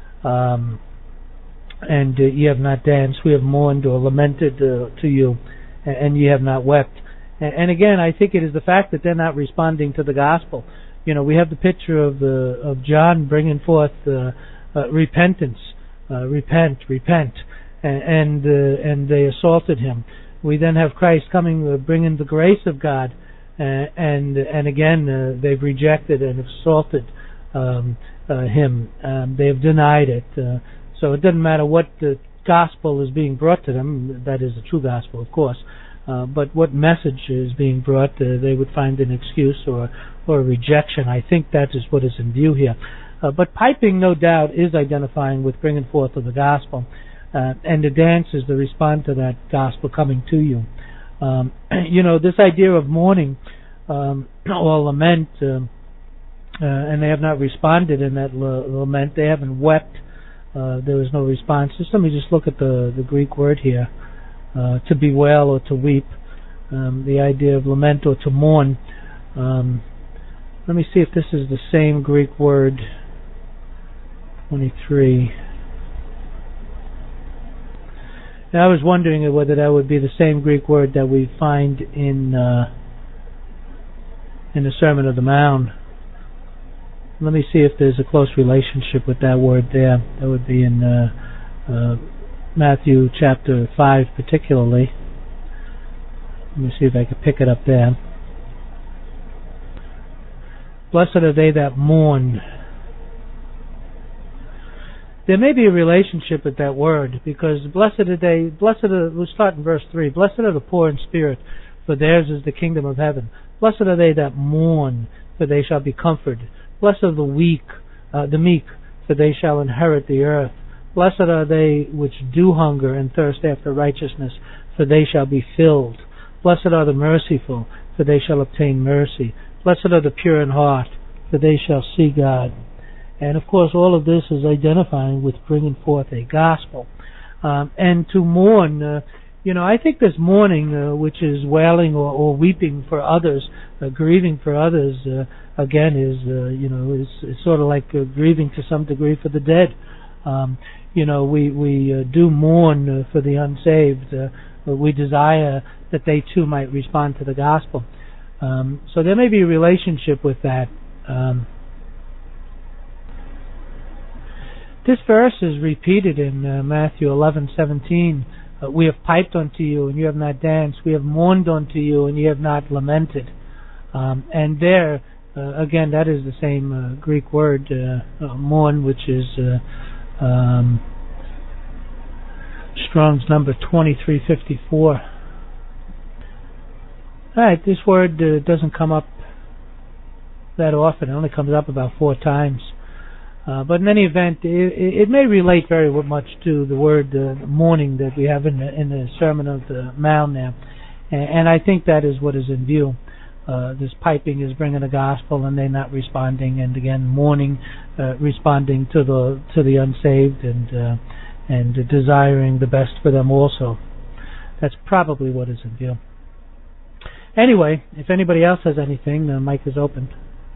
And ye have not danced, we have mourned or lamented to you, and ye have not wept. And again, I think it is the fact that they're not responding to the gospel. You know, we have the picture of John bringing forth repentance, repent, and they assaulted him. We then have Christ coming, bringing the grace of God, and again they've rejected and assaulted him. They have denied it. So it doesn't matter what the gospel is being brought to them. That is the true gospel, of course. But what message is being brought, they would find an excuse or a rejection. I think that is what is in view here. But piping, no doubt, is identifying with bringing forth of the gospel. And the dance is the response to that gospel coming to you. You know, this idea of mourning or lament, and they have not responded in that lament. They haven't wept. There was no response. Let me just look at the Greek word here. To bewail or to weep, the idea of lament or to mourn. Let me see if this is the same Greek word. 23. Now, I was wondering whether that would be the same Greek word that we find in the Sermon on the Mount. Let me see if there's a close relationship with that word there. That would be in Matthew chapter 5 particularly. Let me see if I can pick it up there. Blessed are they that mourn. There may be a relationship with that word, because we'll start in verse 3. Blessed are the poor in spirit, for theirs is the kingdom of heaven. Blessed are they that mourn, for they shall be comforted. Blessed are the meek, for they shall inherit the earth. Blessed are they which do hunger and thirst after righteousness, for they shall be filled. Blessed are the merciful, for they shall obtain mercy. Blessed are the pure in heart, for they shall see God. And of course, all of this is identifying with bringing forth a gospel. And to mourn, I think this mourning, which is wailing or weeping for others, grieving for others, again is sort of like grieving to some degree for the dead. We do mourn for the unsaved. We desire that they too might respond to the gospel. So there may be a relationship with that. This verse is repeated in Matthew 11:17. We have piped unto you, and you have not danced. We have mourned unto you, and you have not lamented. And there, again, that is the same Greek word, mourn, which is Strong's number 2354. Alright, this word doesn't come up that often. It only comes up about 4 times. But in any event, it may relate very much to the word mourning that we have in the Sermon on the Mount now. And I think that is what is in view. This piping is bringing the gospel, and they're not responding, and again, mourning, responding to the unsaved, and desiring the best for them also. That's probably what is in view. Anyway, if anybody else has anything, the mic is open.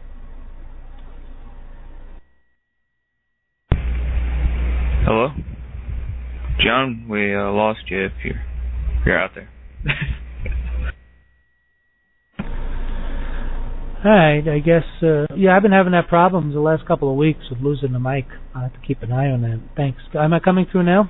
Hello? John, we lost you if you're out there. All right, I guess, I've been having that problem the last couple of weeks with losing the mic. I'll have to keep an eye on that. Thanks. Am I coming through now?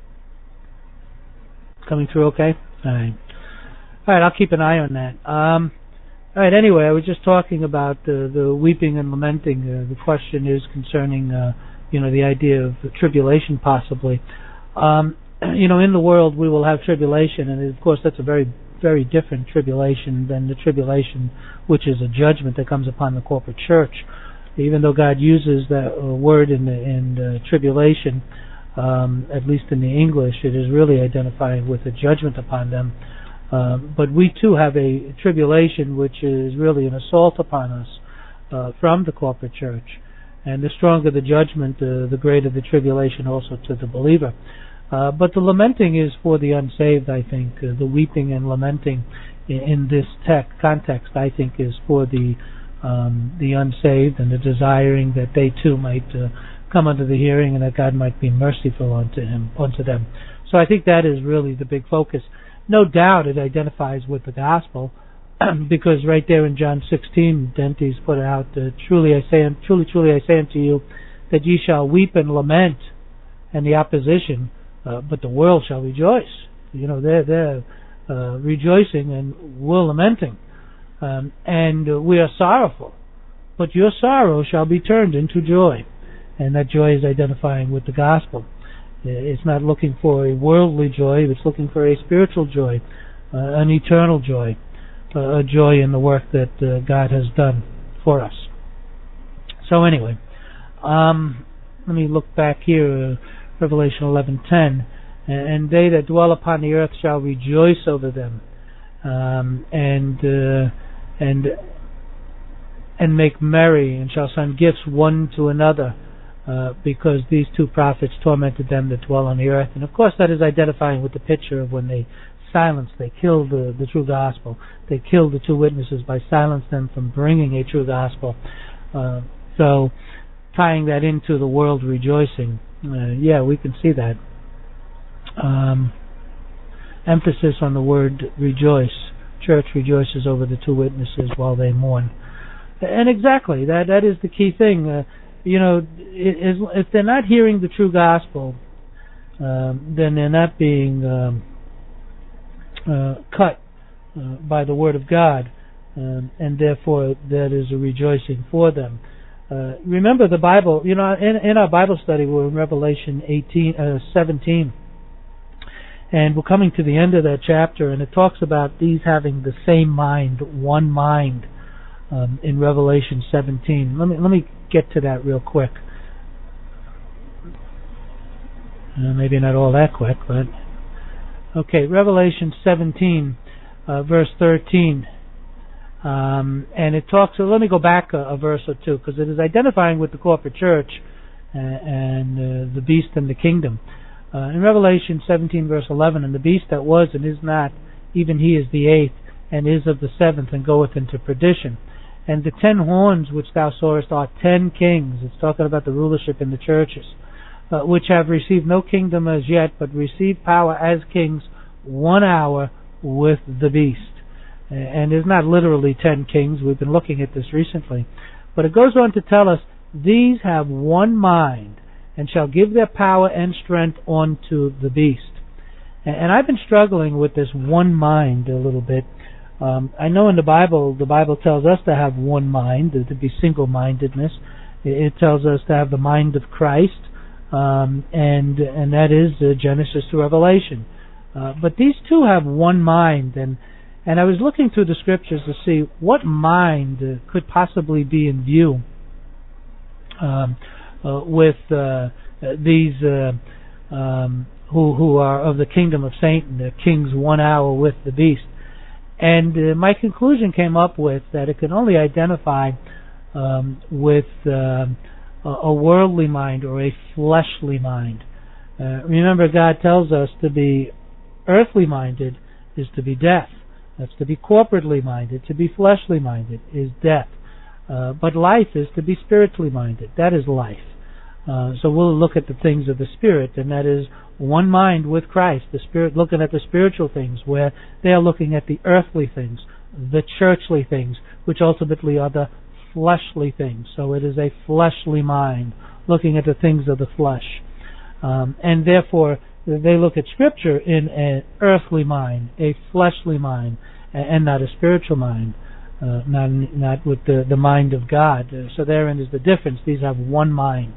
Coming through okay? All right, I'll keep an eye on that. All right, anyway, I was just talking about the weeping and lamenting. The question is concerning, the idea of the tribulation possibly. In the world we will have tribulation, and of course that's a very, very different tribulation than the tribulation which is a judgment that comes upon the corporate church. Even though God uses that word in tribulation, at least in the English, it is really identifying with a judgment upon them. But we too have a tribulation which is really an assault upon us from the corporate church. And the stronger the judgment, the greater the tribulation also to the believer. But the lamenting is for the unsaved, I think. The weeping and lamenting in this context, I think, is for the unsaved, and the desiring that they too might come under the hearing, and that God might be merciful unto them. So I think that is really the big focus. No doubt it identifies with the gospel, because right there in John 16, Dante's put out, truly I say unto you, that ye shall weep and lament, and the opposition, but the world shall rejoice. They're rejoicing and we're lamenting. And we are sorrowful, but your sorrow shall be turned into joy. And that joy is identifying with the gospel. It's not looking for a worldly joy, it's looking for a spiritual joy, an eternal joy, a joy in the work that God has done for us. So anyway, let me look back here, Revelation 11:10, and they that dwell upon the earth shall rejoice over them, and make merry, and shall send gifts one to another, because these two prophets tormented them that dwell on the earth. And of course that is identifying with the picture of when they killed the true gospel. They killed the two witnesses by silencing them from bringing a true gospel. So tying that into the world rejoicing, we can see that. Emphasis on the word rejoice. Church rejoices over the two witnesses while they mourn. And exactly, that is the key thing. If they're not hearing the true gospel, then they're not being cut by the word of God, and therefore that is a rejoicing for them. Remember the Bible, in our Bible study we're in Revelation 17, and we're coming to the end of that chapter, and it talks about these having the same mind, one mind, in Revelation 17. Let me get to that real quick. Maybe not all that quick, but okay. Revelation 17, verse 13, and it talks. So let me go back a verse or two, because it is identifying with the corporate church and the beast and the kingdom. In Revelation 17, verse 11, and the beast that was and is not, even he is the eighth, and is of the seventh, and goeth into perdition. And the 10 horns which thou sawest are 10 kings. It's talking about the rulership in the churches, which have received no kingdom as yet, but receive power as kings 1 hour with the beast. And it's not literally 10 kings. We've been looking at this recently. But it goes on to tell us, these have one mind, and shall give their power and strength unto the beast. And I've been struggling with this one mind a little bit. I know in the Bible tells us to have one mind, to be single-mindedness. It tells us to have the mind of Christ, and that is Genesis to Revelation. But these two have one mind, and I was looking through the scriptures to see what mind could possibly be in view with these who are of the kingdom of Satan, the kings 1 hour with the beast. And my conclusion came up with that it can only identify with a worldly mind or a fleshly mind. Remember, God tells us to be earthly minded is to be death. That's to be corporately minded. To be fleshly minded is death. But life is to be spiritually minded. That is life. So we'll look at the things of the Spirit, and that is one mind with Christ. The Spirit looking at the spiritual things, where they are looking at the earthly things. the churchly things, which ultimately are the fleshly things. So it is a fleshly mind, looking at the things of the flesh. And therefore, they look at Scripture in an earthly mind, a fleshly mind, and not a spiritual mind, not with the mind of God. So therein is the difference. These have one mind.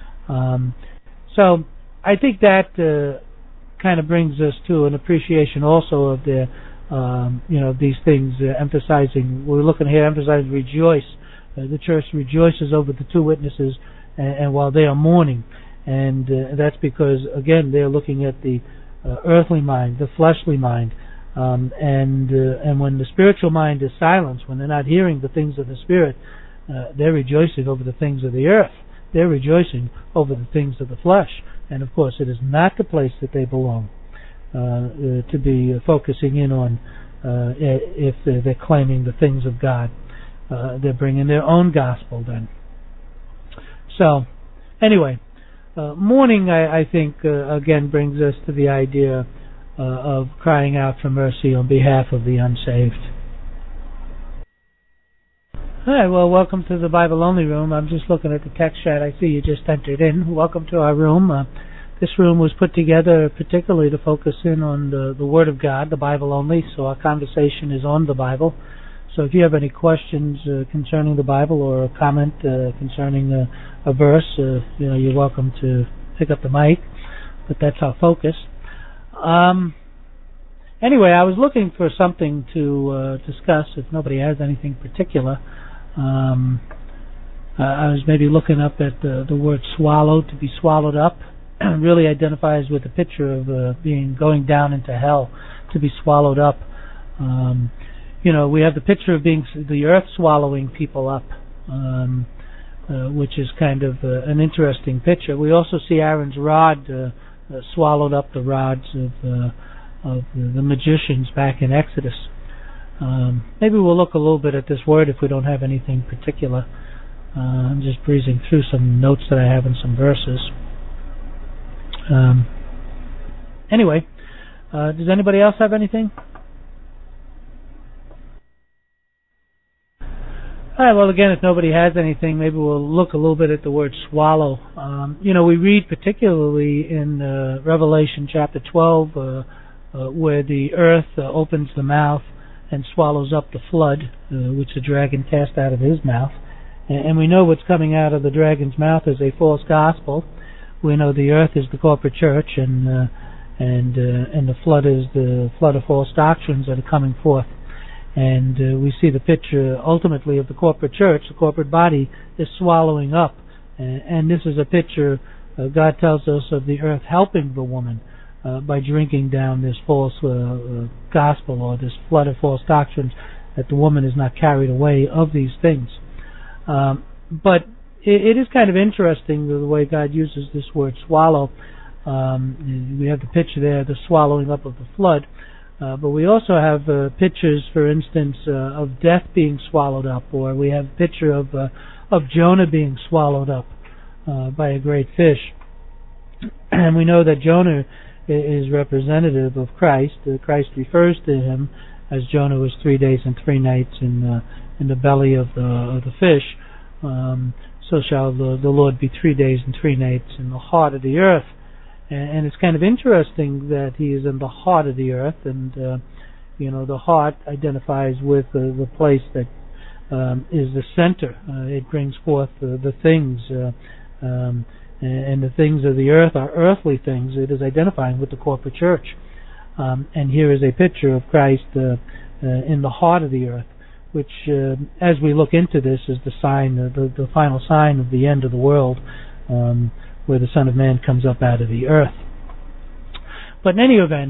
So I think that kind of brings us to an appreciation also of the these things, emphasizing. We're looking here, emphasizing rejoice. The church rejoices over the two witnesses, and while they are mourning, and that's because again they're looking at the earthly mind, the fleshly mind, and when the spiritual mind is silenced, when they're not hearing the things of the Spirit, they're rejoicing over the things of the earth. They're rejoicing over the things of the flesh, and of course it is not the place that they belong to be focusing in on if they're claiming the things of God. They're bringing their own gospel then. So, anyway, mourning, I think, again brings us to the idea of crying out for mercy on behalf of the unsaved. All right, well, welcome to the Bible Only Room. I'm just looking at the text chat. I see you just entered in. Welcome to our room. This room was put together particularly to focus in on the Word of God, the Bible only, so our conversation is on the Bible. So if you have any questions concerning the Bible or a comment concerning a verse, you're welcome to pick up the mic, but that's our focus. Anyway, I was looking for something to discuss, if nobody has anything particular. I was maybe looking up at the word swallow, to be swallowed up. Really identifies with the picture of going down into hell, to be swallowed up. We have the picture of being the earth swallowing people up, which is kind of an interesting picture. We also see Aaron's rod swallowed up the rods of the magicians back in Exodus. Maybe we'll look a little bit at this word if we don't have anything particular. I'm just breezing through some notes that I have in some verses. Anyway, does anybody else have anything? All right, well, again, if nobody has anything, maybe we'll look a little bit at the word swallow. We read particularly in Revelation chapter 12 where the earth opens the mouth and swallows up the flood, which the dragon cast out of his mouth. And we know what's coming out of the dragon's mouth is a false gospel. We know the earth is the corporate church, and the flood is the flood of false doctrines that are coming forth. And we see the picture ultimately of the corporate church, the corporate body, is swallowing up. And this is a picture, God tells us, of the earth helping the woman by drinking down this false gospel or this flood of false doctrines, that the woman is not carried away of these things. But it is kind of interesting the way God uses this word swallow. We have the picture there, the swallowing up of the flood. But we also have pictures, for instance, of death being swallowed up, or we have a picture of Jonah being swallowed up by a great fish. And we know that Jonah is representative of Christ. Christ refers to him as Jonah was 3 days and 3 nights in the belly of the fish. So shall the Lord be 3 days and 3 nights in the heart of the earth. And it's kind of interesting that he is in the heart of the earth, and the heart identifies with the place that is the center. It brings forth the things, and the things of the earth are earthly things. It is identifying with the corporate church. And here is a picture of Christ in the heart of the earth, which, as we look into this, is the sign, the final sign of the end of the world, where the Son of Man comes up out of the earth. But in any event,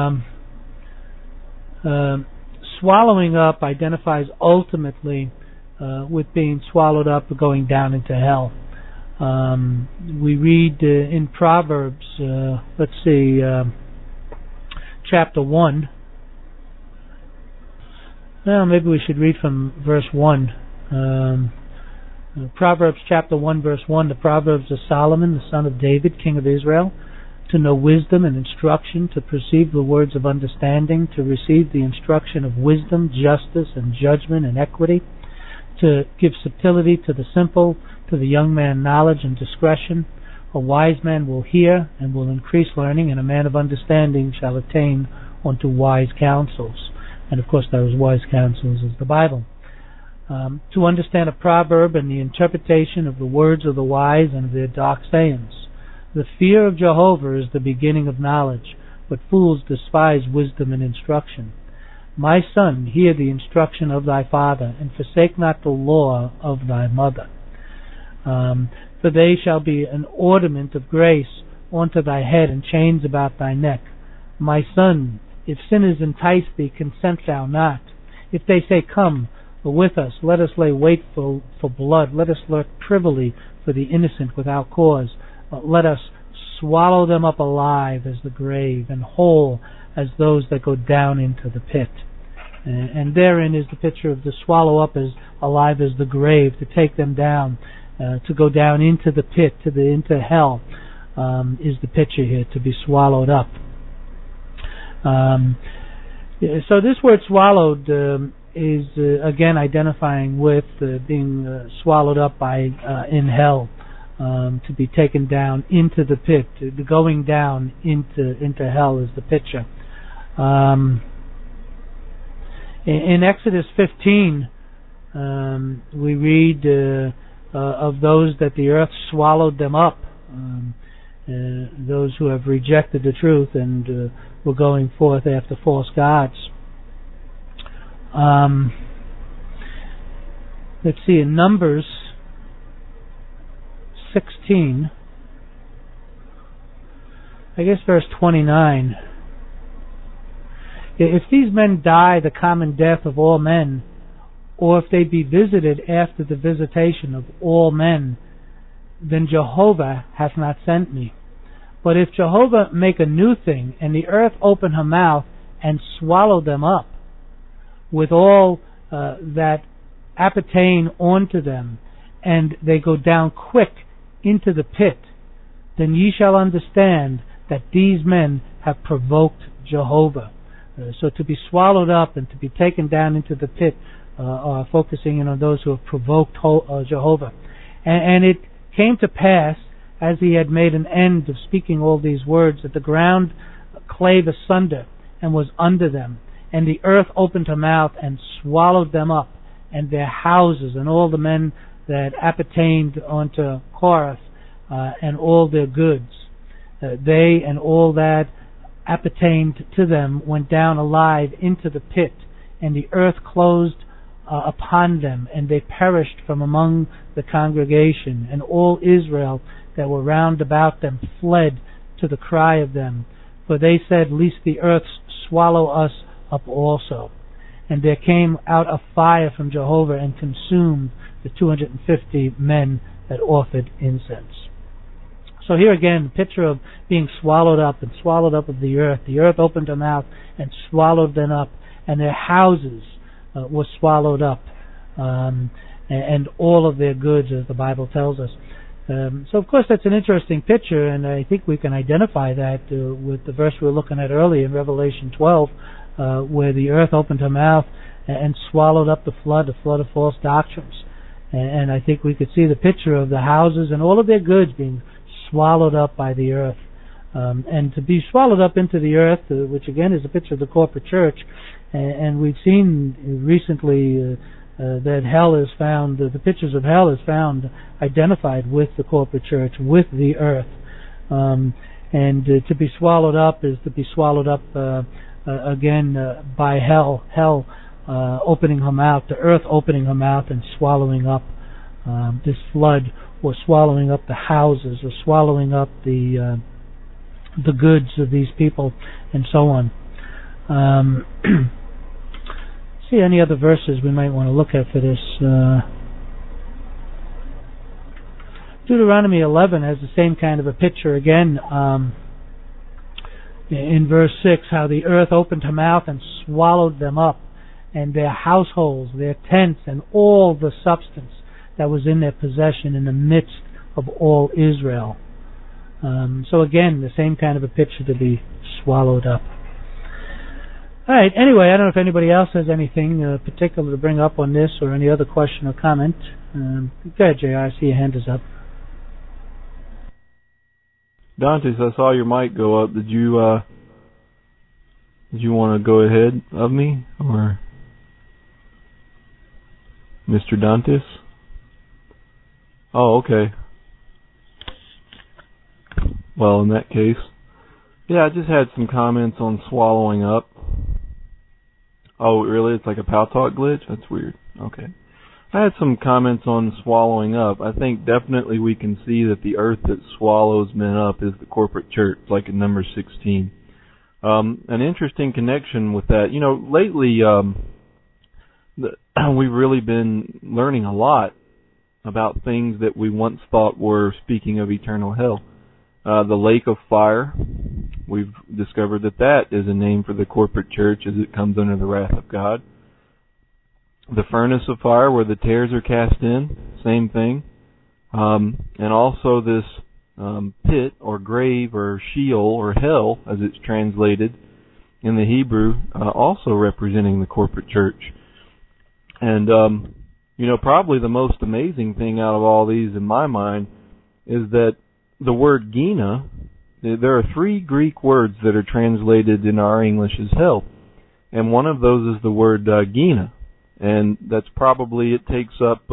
swallowing up identifies ultimately with being swallowed up or going down into hell. We read in Proverbs, chapter 1. Well, maybe we should read from verse 1. Proverbs chapter 1, verse 1, the Proverbs of Solomon, the son of David, king of Israel, to know wisdom and instruction, to perceive the words of understanding, to receive the instruction of wisdom, justice, and judgment and equity, to give subtlety to the simple, to the young man knowledge and discretion. A wise man will hear and will increase learning, and a man of understanding shall attain unto wise counsels. And of course those wise counsels is the Bible. To understand a proverb and the interpretation of the words of the wise and of their dark sayings. The fear of Jehovah is the beginning of knowledge, but fools despise wisdom and instruction. My son, hear the instruction of thy father, and forsake not the law of thy mother. For they shall be an ornament of grace unto thy head, and chains about thy neck. My son, if sinners entice thee, consent thou not. If they say, Come with us, let us lay wait for blood, let us lurk privily for the innocent without cause. Let us swallow them up alive as the grave, and whole as those that go down into the pit. And therein is the picture of to swallow up as alive as the grave, to take them down, to go down into the pit, into hell, is the picture here, to be swallowed up. So this word swallowed is again identifying with being swallowed up by in hell, to be taken down into the pit. The going down into hell is the picture. In Exodus 15, we read of those that the earth swallowed them up, those who have rejected the truth and were going forth after false gods. Let's see, in Numbers 16, I guess verse 29, if these men die the common death of all men, or if they be visited after the visitation of all men, then Jehovah hath not sent me. But if Jehovah make a new thing, and the earth open her mouth and swallow them up, with all that appertain unto them, and they go down quick into the pit, then ye shall understand that these men have provoked Jehovah. So to be swallowed up and to be taken down into the pit are focusing in on those who have provoked Jehovah. And it came to pass, as he had made an end of speaking all these words, that the ground clave asunder and was under them, and the earth opened her mouth and swallowed them up, and their houses, and all the men that appertained unto Korath, and all their goods. They and all that appertained to them went down alive into the pit, and the earth closed upon them, and they perished from among the congregation, and all Israel that were round about them fled to the cry of them. For they said, Lest the earth swallow us up also. And there came out a fire from Jehovah and consumed the 250 men that offered incense. So here again, the picture of being swallowed up and swallowed up of the earth. The earth opened her mouth and swallowed them up, and their houses were swallowed up, and all of their goods, as the Bible tells us. So of course that's an interesting picture, and I think we can identify that with the verse we were looking at earlier in Revelation 12, where the earth opened her mouth and swallowed up the flood of false doctrines. And I think we could see the picture of the houses and all of their goods being swallowed up by the earth. And to be swallowed up into the earth, which again is a picture of the corporate church, and we've seen recently that hell is found, the pictures of hell is found identified with the corporate church, with the earth. And to be swallowed up is to be swallowed up again by hell opening her mouth, the earth opening her mouth and swallowing up this flood, or swallowing up the houses, or swallowing up the goods of these people, and so on. See any other verses we might want to look at for this. Deuteronomy 11 has the same kind of a picture again. In verse 6, how the earth opened her mouth and swallowed them up, and their households, their tents, and all the substance that was in their possession in the midst of all Israel. So again, the same kind of a picture, to be swallowed up. All right. Anyway, I don't know if anybody else has anything particular to bring up on this or any other question or comment. Go ahead, JR. I see your hand is up. Dantes, I saw your mic go up. Did you want to go ahead of me, or Mr. Dantes? Oh, okay. Well, in that case, yeah, I just had some comments on swallowing up. Oh, really? It's like a Pal Talk glitch? That's weird. Okay. I had some comments on swallowing up. I think definitely we can see that the earth that swallows men up is the corporate church, like in Numbers 16. An interesting connection with that. You know, lately we've really been learning a lot about things that we once thought were speaking of eternal hell. The lake of fire, we've discovered that is a name for the corporate church as it comes under the wrath of God. The furnace of fire where the tares are cast in, same thing. And also this pit or grave or Sheol or hell as it's translated in the Hebrew, also representing the corporate church. And, you know, probably the most amazing thing out of all these in my mind is that the word Gina, there are 3 Greek words that are translated in our English as hell. And one of those is the word Gina. And that's probably, it takes up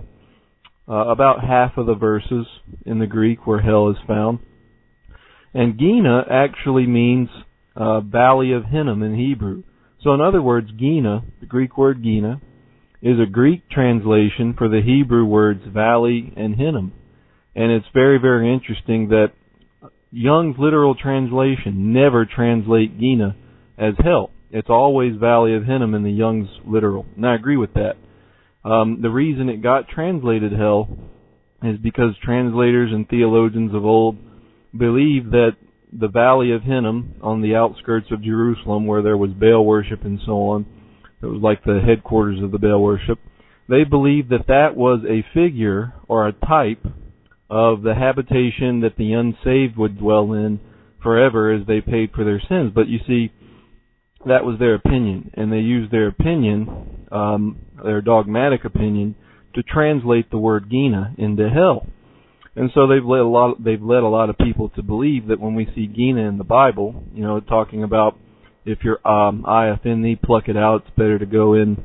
about half of the verses in the Greek where hell is found. And Gina actually means Valley of Hinnom in Hebrew. So in other words, Gina, the Greek word Gina, is a Greek translation for the Hebrew words Valley and Hinnom. And it's very, very interesting that Young's literal translation never translate Gina as hell. It's always Valley of Hinnom in the Young's literal. And I agree with that. The reason it got translated hell is because translators and theologians of old believed that the Valley of Hinnom on the outskirts of Jerusalem where there was Baal worship and so on, it was like the headquarters of the Baal worship, they believed that that was a figure or a type of the habitation that the unsaved would dwell in forever as they paid for their sins. But you see, that was their opinion, and they used their opinion, their dogmatic opinion, to translate the word Gina into hell. And so they've led a lot of people to believe that when we see Gina in the Bible, you know, talking about if your eye offend thee, pluck it out. It's better to go in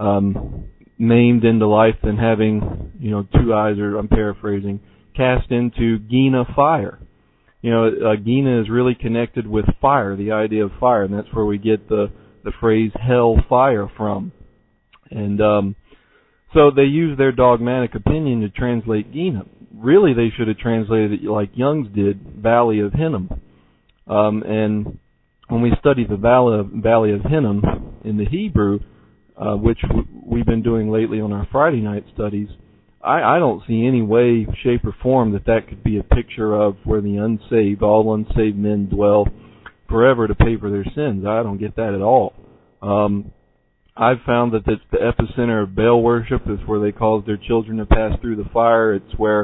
maimed into life than having, you know, 2 eyes, or I'm paraphrasing, cast into Gina fire. You know, Gina is really connected with fire, the idea of fire, and that's where we get the phrase hell fire from. And so they use their dogmatic opinion to translate Gina. Really, they should have translated it like Young's did, Valley of Hinnom. And when we study the Valley of Hinnom in the Hebrew, which we've been doing lately on our Friday night studies, I don't see any way, shape, or form that could be a picture of where the unsaved, all unsaved men dwell forever to pay for their sins. I don't get that at all. I've found that it's the epicenter of Baal worship. It's where they cause their children to pass through the fire. It's where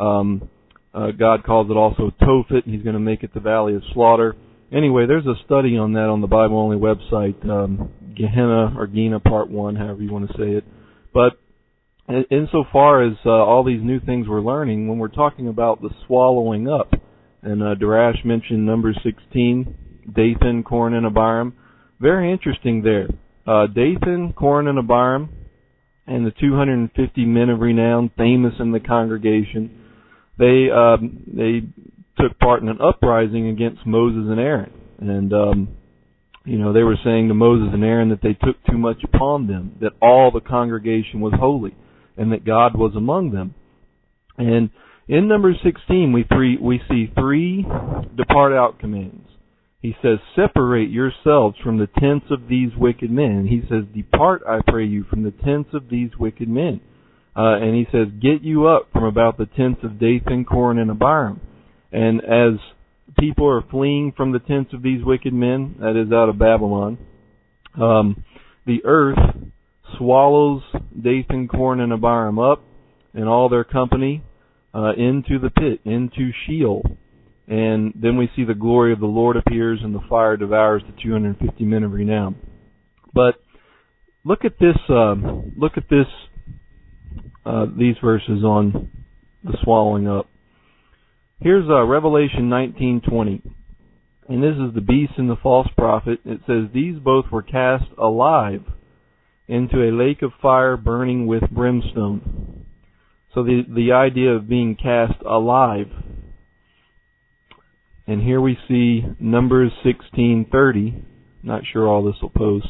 God calls it also Tophet. He's going to make it the Valley of Slaughter. Anyway, there's a study on that on the Bible Only website, Gehenna or Gina Part 1, however you want to say it. But insofar as all these new things we're learning, when we're talking about the swallowing up, and Darash mentioned Numbers 16, Dathan, Korah, and Abiram, very interesting there. Dathan, Korah, and Abiram, and the 250 men of renown, famous in the congregation, they took part in an uprising against Moses and Aaron. And, you know, they were saying to Moses and Aaron that they took too much upon them, that all the congregation was holy, and that God was among them. And in Numbers 16, we see 3 depart out commands. He says, separate yourselves from the tents of these wicked men. And he says, depart, I pray you, from the tents of these wicked men. And he says, get you up from about the tents of Dathan, Korah, and Abiram. And as people are fleeing from the tents of these wicked men, that is out of Babylon, the earth swallows Dathan, Korah, and Abiram up and all their company into the pit, into Sheol. And then we see the glory of the Lord appears, and the fire devours the 250 men of renown. But look at this. These verses on the swallowing up. Here's Revelation 19:20, and this is the beast and the false prophet. It says, "These both were cast alive into a lake of fire burning with brimstone." So the idea of being cast alive. And here we see Numbers 16:30. Not sure all this will post.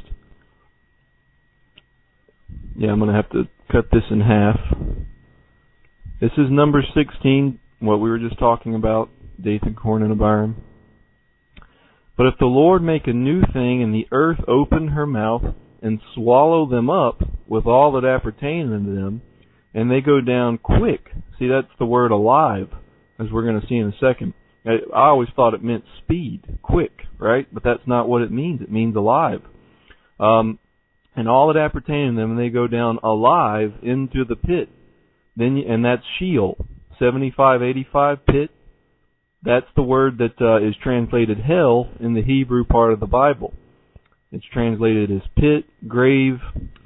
Yeah, I'm going to have to cut this in half. This is Numbers 16, what we were just talking about, Dathan, Corn, and Abiram. "But if the Lord make a new thing, and the earth open her mouth, and swallow them up with all that appertain unto them, and they go down quick." See, that's the word alive, as we're going to see in a second. I always thought it meant speed, quick, right? But that's not what it means. It means alive. "And all that appertain to them, and they go down alive into the pit." And that's Sheol, 7585 pit. That's the word that is translated hell in the Hebrew part of the Bible. It's translated as pit, grave,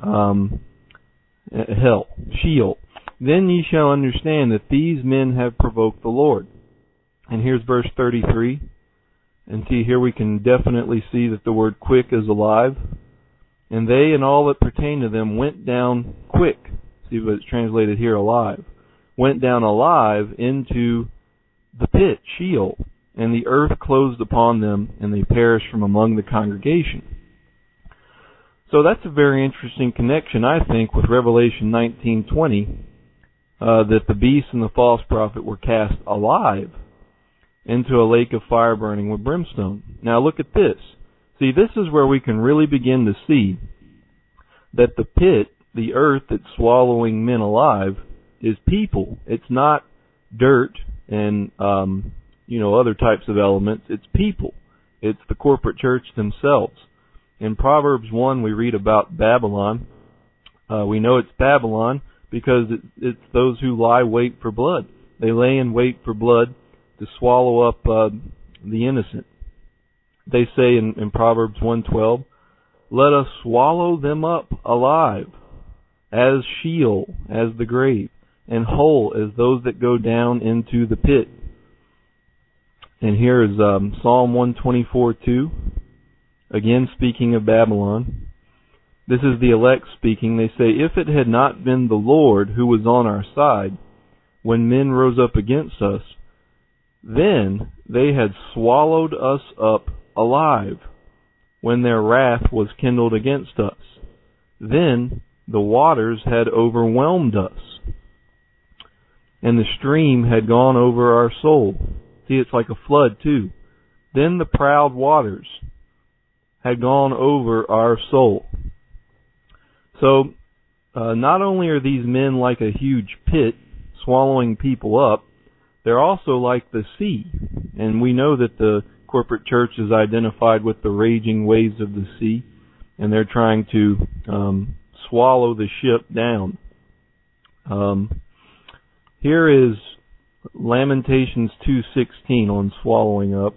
hell, Sheol. "Then ye shall understand that these men have provoked the Lord." And here's verse 33. And see, here we can definitely see that the word quick is alive. "And they and all that pertain to them went down quick." See, but it's translated here alive. "Went down alive into the pit, Sheol, and the earth closed upon them, and they perished from among the congregation." So that's a very interesting connection, I think, with Revelation 19:20, that the beast and the false prophet were cast alive into a lake of fire burning with brimstone. Now look at this. See, this is where we can really begin to see that the pit, the earth that's swallowing men alive, is people. It's not dirt and other types of elements. It's people. It's the corporate church themselves. In Proverbs 1, we read about Babylon. We know it's Babylon because it's those who lie wait for blood. They lay in wait for blood to swallow up the innocent. They say in Proverbs 1:12, "Let us swallow them up alive, as Sheol, as the grave, and whole as those that go down into the pit." And here is Psalm 124:2, again speaking of Babylon. This is the elect speaking. They say, "If it had not been the Lord who was on our side, when men rose up against us, then they had swallowed us up alive, when their wrath was kindled against us. Then the waters had overwhelmed us, and the stream had gone over our soul." See, it's like a flood too. "Then the proud waters had gone over our soul." So, not only are these men like a huge pit swallowing people up, they're also like the sea. And we know that the corporate church is identified with the raging waves of the sea, and they're trying to swallow the ship down. Here is Lamentations 2:16 on swallowing up.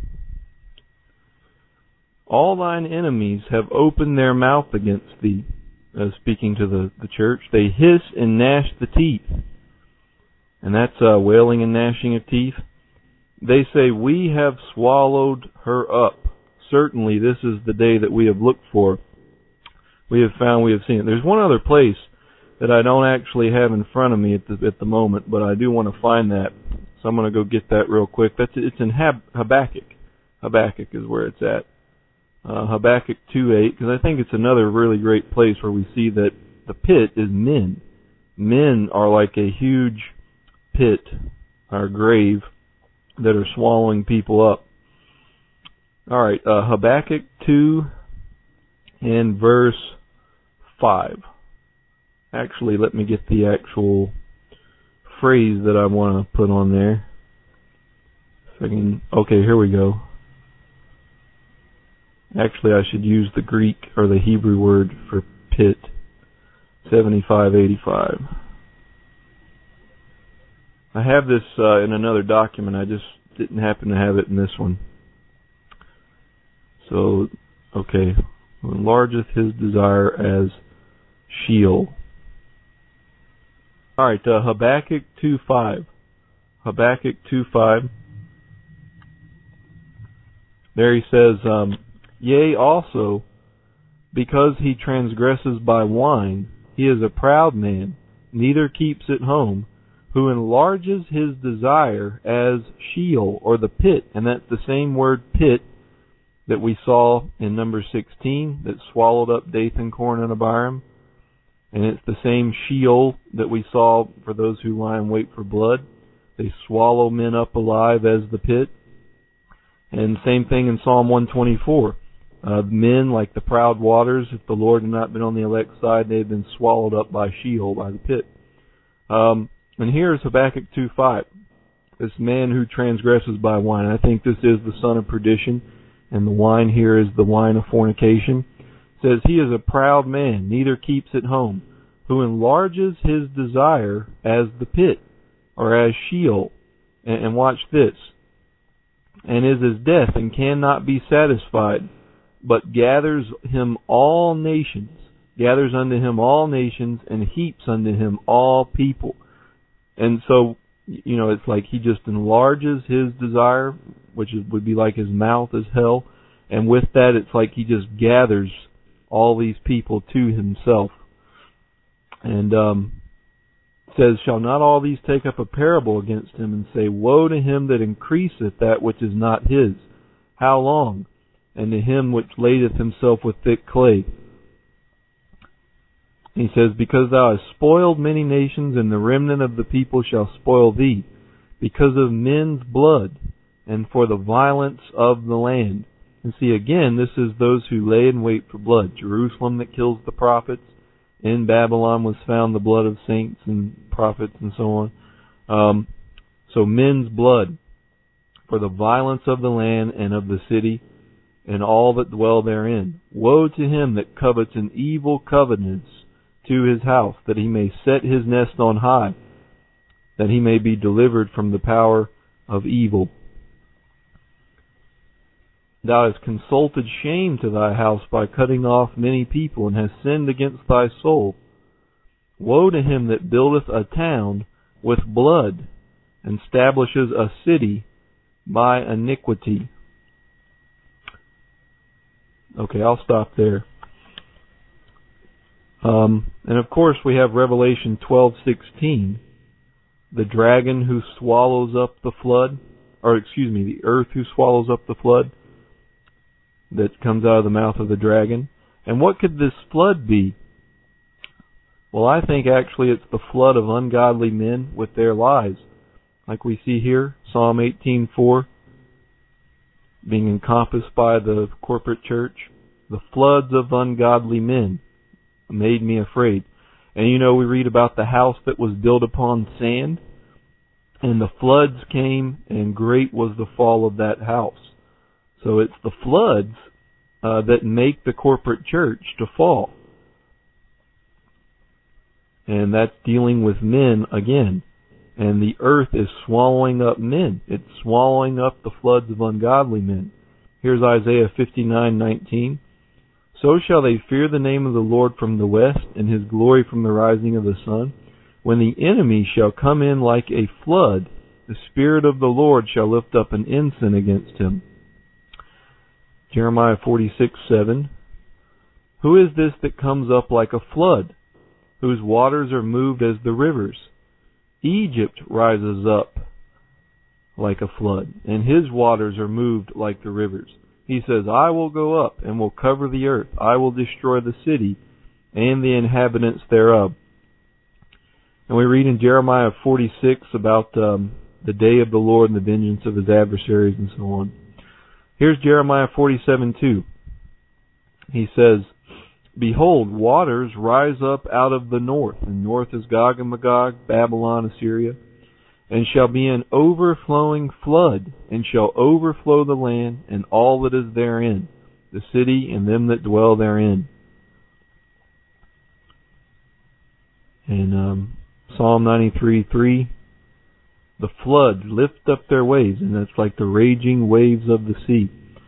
"All thine enemies have opened their mouth against thee," speaking to the church. "They hiss and gnash the teeth." And that's wailing and gnashing of teeth. "They say, we have swallowed her up. Certainly this is the day that we have looked for. We have found, we have seen it." There's one other place that I don't actually have in front of me at the moment, but I do want to find that. So I'm going to go get that real quick. It's in Habakkuk. Habakkuk is where it's at. Habakkuk 2:8, because I think it's another really great place where we see that the pit is men. Men are like a huge pit, or grave, that are swallowing people up. All right, Habakkuk 2 and verse 5. Actually, let me get the actual phrase that I want to put on there. Okay, here we go. Actually, I should use the Greek or the Hebrew word for pit. 7585. I have this in another document. I just didn't happen to have it in this one. So, okay. Who enlargeth his desire as Sheol. Alright, Habakkuk 2:5. Habakkuk 2:5. There he says, yea, also, because he transgresses by wine, he is a proud man, neither keeps at home, who enlarges his desire as Sheol, or the pit. And that's the same word pit that we saw in number 16 that swallowed up Dathan, Korah, and Abiram. And it's the same Sheol that we saw for those who lie in wait for blood. They swallow men up alive as the pit. And same thing in Psalm 124. Men like the proud waters, if the Lord had not been on the elect's side, they had been swallowed up by Sheol, by the pit. And here's Habakkuk 2:5. This man who transgresses by wine. I think this is the son of perdition, and the wine here is the wine of fornication. It says, he is a proud man, neither keeps at home, who enlarges his desire as the pit, or as Sheol. And watch this. And is as death, and cannot be satisfied, but gathers him all nations, gathers unto him all nations, and heaps unto him all people. And so, it's like he just enlarges his desire, which would be like his mouth is hell, and with that it's like he just gathers all these people to himself. And says, shall not all these take up a parable against him, and say, woe to him that increaseth that which is not his? How long? And to him which ladeth himself with thick clay. He says, because thou hast spoiled many nations, and the remnant of the people shall spoil thee, because of men's blood, and for the violence of the land. And see, again, this is those who lay in wait for blood. Jerusalem that kills the prophets. In Babylon was found the blood of saints and prophets and so on. So men's blood, for the violence of the land and of the city, and all that dwell therein. Woe to him that covets an evil covenant to his house, that he may set his nest on high, that he may be delivered from the power of evil. Thou hast consulted shame to thy house by cutting off many people, and hast sinned against thy soul. Woe to him that buildeth a town with blood, and establishes a city by iniquity. Okay, I'll stop there. And of course we have Revelation 12:16, the dragon who swallows up the flood, the earth who swallows up the flood that comes out of the mouth of the dragon. And what could this flood be? Well, I think actually it's the flood of ungodly men with their lies. Like we see here, Psalm 18:4, being encompassed by the corporate church. The floods of ungodly men made me afraid. And we read about the house that was built upon sand, and the floods came, and great was the fall of that house. So it's the floods that make the corporate church to fall. And that's dealing with men again. And the earth is swallowing up men. It's swallowing up the floods of ungodly men. Here's Isaiah 59:19. So shall they fear the name of the Lord from the west, and his glory from the rising of the sun. When the enemy shall come in like a flood, the Spirit of the Lord shall lift up an ensign against him. Jeremiah 46:7. Who is this that comes up like a flood, whose waters are moved as the rivers? Egypt rises up like a flood, and his waters are moved like the rivers. He says, I will go up and will cover the earth. I will destroy the city and the inhabitants thereof. And we read in Jeremiah 46 about the day of the Lord and the vengeance of his adversaries and so on. Here's Jeremiah 47:2. He says, Behold, waters rise up out of the north, and north is Gog and Magog, Babylon, Assyria, and shall be an overflowing flood, and shall overflow the land and all that is therein, the city and them that dwell therein. And Psalm 93:3, The floods lift up their waves, and that's like the raging waves of the sea.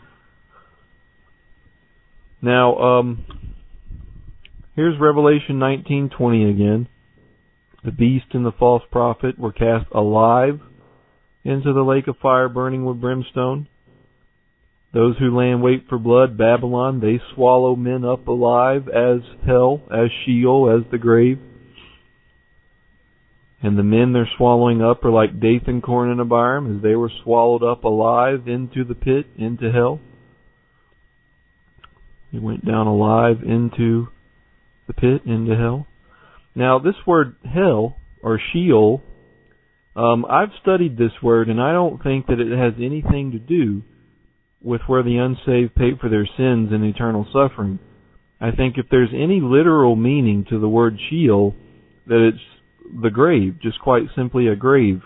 Now, here's Revelation 19:20 again. The beast and the false prophet were cast alive into the lake of fire burning with brimstone. Those who lay in wait for blood, Babylon, they swallow men up alive as hell, as Sheol, as the grave. And the men they're swallowing up are like Dathan, corn, and Abiram, as they were swallowed up alive into the pit, into hell. He went down alive into the pit, into hell. Now, this word hell, or Sheol, I've studied this word, and I don't think that it has anything to do with where the unsaved pay for their sins and eternal suffering. I think if there's any literal meaning to the word Sheol, that it's the grave, just quite simply a grave.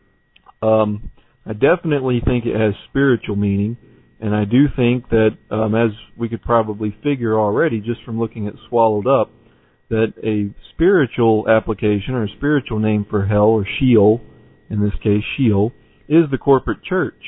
I definitely think it has spiritual meaning, and I do think that, as we could probably figure already just from looking at swallowed up, that a spiritual application or a spiritual name for hell, or Sheol, in this case Sheol, is the corporate church.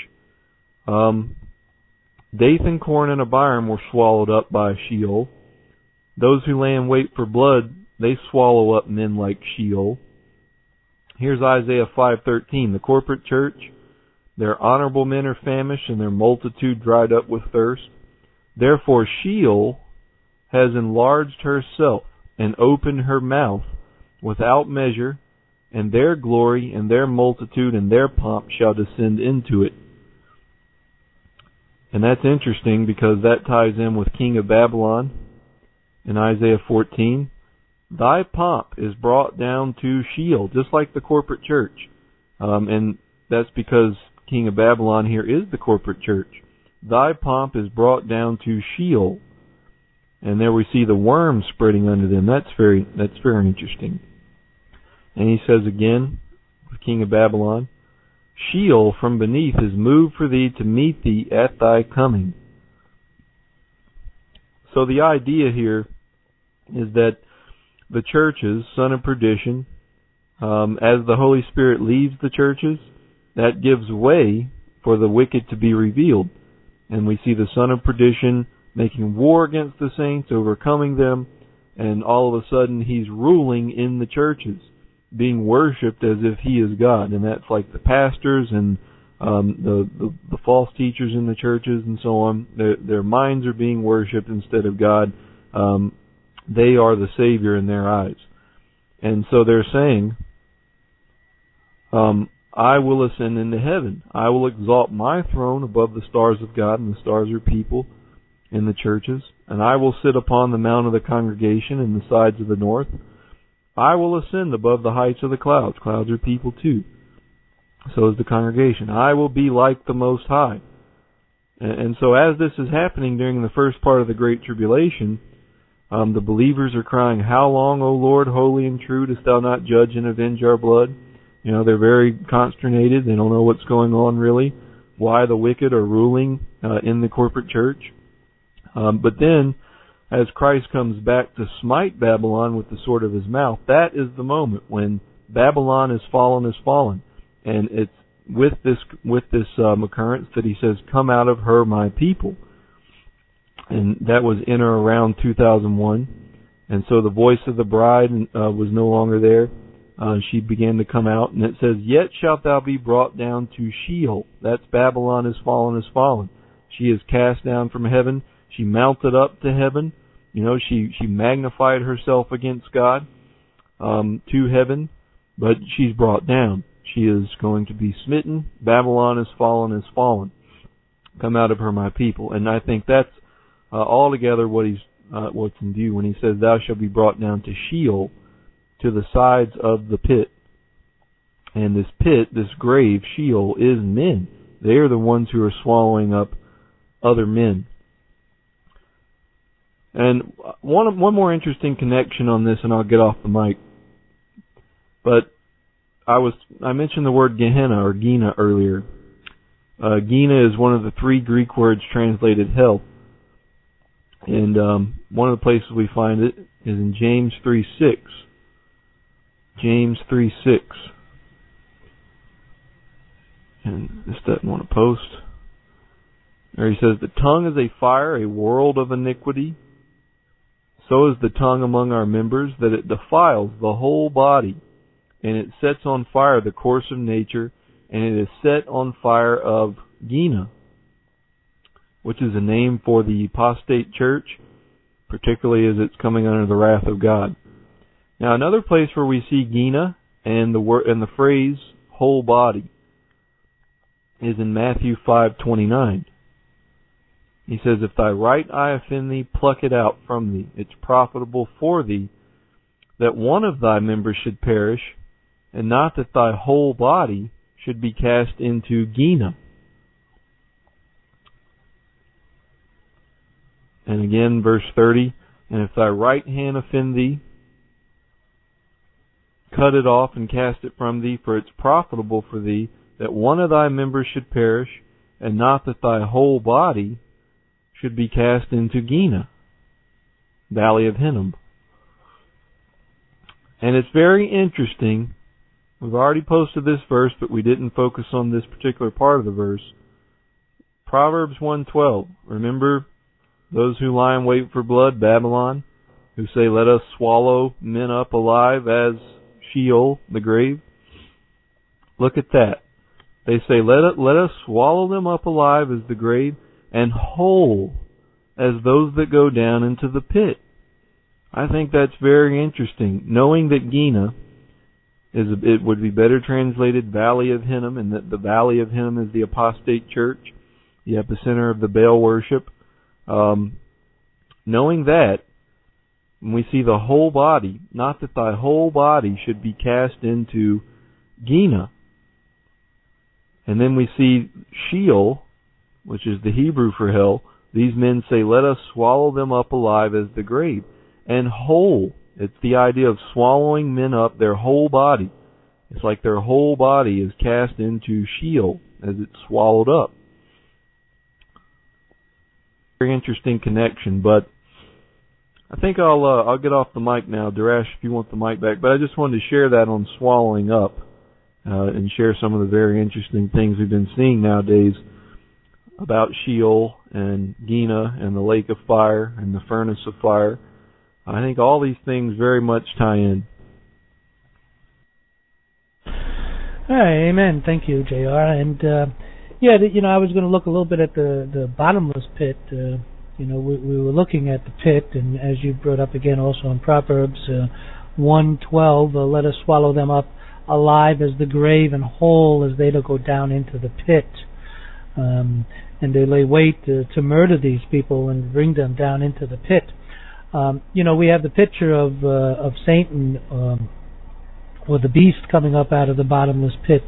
Dathan, corn, and Abiram were swallowed up by Sheol. Those who lay in wait for blood, they swallow up men like Sheol. Here's Isaiah 5:13. The corporate church, their honorable men are famished, and their multitude dried up with thirst. Therefore Sheol has enlarged herself and opened her mouth without measure, and their glory and their multitude and their pomp shall descend into it. And that's interesting because that ties in with King of Babylon in Isaiah 14. Thy pomp is brought down to Sheol, just like the corporate church. And that's because King of Babylon here is the corporate church. Thy pomp is brought down to Sheol. And there we see the worms spreading under them. That's very interesting. And he says again, the King of Babylon, Sheol from beneath is moved for thee to meet thee at thy coming. So the idea here is that the churches, son of perdition, as the Holy Spirit leaves the churches, that gives way for the wicked to be revealed. And we see the son of perdition making war against the saints, overcoming them, and all of a sudden he's ruling in the churches, being worshipped as if he is God. And that's like the pastors and the false teachers in the churches and so on. Their minds are being worshipped instead of God. They are the Savior in their eyes. And so they're saying, I will ascend into heaven. I will exalt my throne above the stars of God, and the stars are people in the churches. And I will sit upon the mount of the congregation in the sides of the north. I will ascend above the heights of the clouds. Clouds are people too. So is the congregation. I will be like the Most High. And so as this is happening during the first part of the Great Tribulation, the believers are crying, How long, O Lord, holy and true, dost thou not judge and avenge our blood? You know, they're very consternated. They don't know what's going on really, why the wicked are ruling in the corporate church. But then, as Christ comes back to smite Babylon with the sword of his mouth, that is the moment when Babylon is fallen. And it's with this occurrence that he says, Come out of her, my people. And that was in or around 2001. And so the voice of the bride was no longer there. She began to come out, and it says, Yet shalt thou be brought down to Sheol. That's Babylon is fallen. She is cast down from heaven. She mounted up to heaven. You know, she magnified herself against God to heaven, but she's brought down. She is going to be smitten. Babylon is fallen. Come out of her, my people. And I think that's altogether what's in view when he says, Thou shalt be brought down to Sheol, to the sides of the pit. And this pit, this grave, Sheol, is men. They are the ones who are swallowing up other men. And one more interesting connection on this, and I'll get off the mic. But I mentioned the word Gehenna or Gina earlier. Gina is one of the three Greek words translated hell. And one of the places we find it is in James 3:6. James 3:6. And this doesn't want to post. There he says, the tongue is a fire, a world of iniquity. So is the tongue among our members, that it defiles the whole body, and it sets on fire the course of nature, and it is set on fire of Gehenna, which is a name for the apostate church, particularly as it's coming under the wrath of God. Now, another place where we see Gehenna and the phrase whole body is in Matthew 5:29. He says, if thy right eye offend thee, pluck it out from thee. It's profitable for thee that one of thy members should perish, and not that thy whole body should be cast into Gehenna. And again, verse 30, and if thy right hand offend thee, cut it off and cast it from thee, for it's profitable for thee that one of thy members should perish, and not that thy whole body should be cast into Gehenna, Valley of Hinnom. And it's very interesting. We've already posted this verse, but we didn't focus on this particular part of the verse. Proverbs 1:12. Remember those who lie in wait for blood, Babylon, who say, let us swallow men up alive as Sheol, the grave. Look at that. They say, let us swallow them up alive as the grave, and whole as those that go down into the pit. I think that's very interesting, knowing that Gehenna it would be better translated Valley of Hinnom, and that the Valley of Hinnom is the apostate church, the epicenter of the Baal worship. Knowing that, when we see the whole body, not that thy whole body should be cast into Gehenna. And then we see Sheol, which is the Hebrew for hell. These men say, let us swallow them up alive as the grave. And whole, it's the idea of swallowing men up, their whole body. It's like their whole body is cast into Sheol as it's swallowed up. Very interesting connection, but I think I'll get off the mic now. Darash, if you want the mic back. But I just wanted to share that on swallowing up and share some of the very interesting things we've been seeing nowadays about Sheol and Gehenna and the lake of fire and the furnace of fire. I think all these things very much tie in. All right, amen. Thank you, JR. And I was going to look a little bit at the bottomless pit. We were looking at the pit, and as you brought up again also in Proverbs 1:12, let us swallow them up alive as the grave, and whole as they that go down into the pit. And they lay wait to murder these people and bring them down into the pit. We have the picture of Satan or the beast coming up out of the bottomless pit.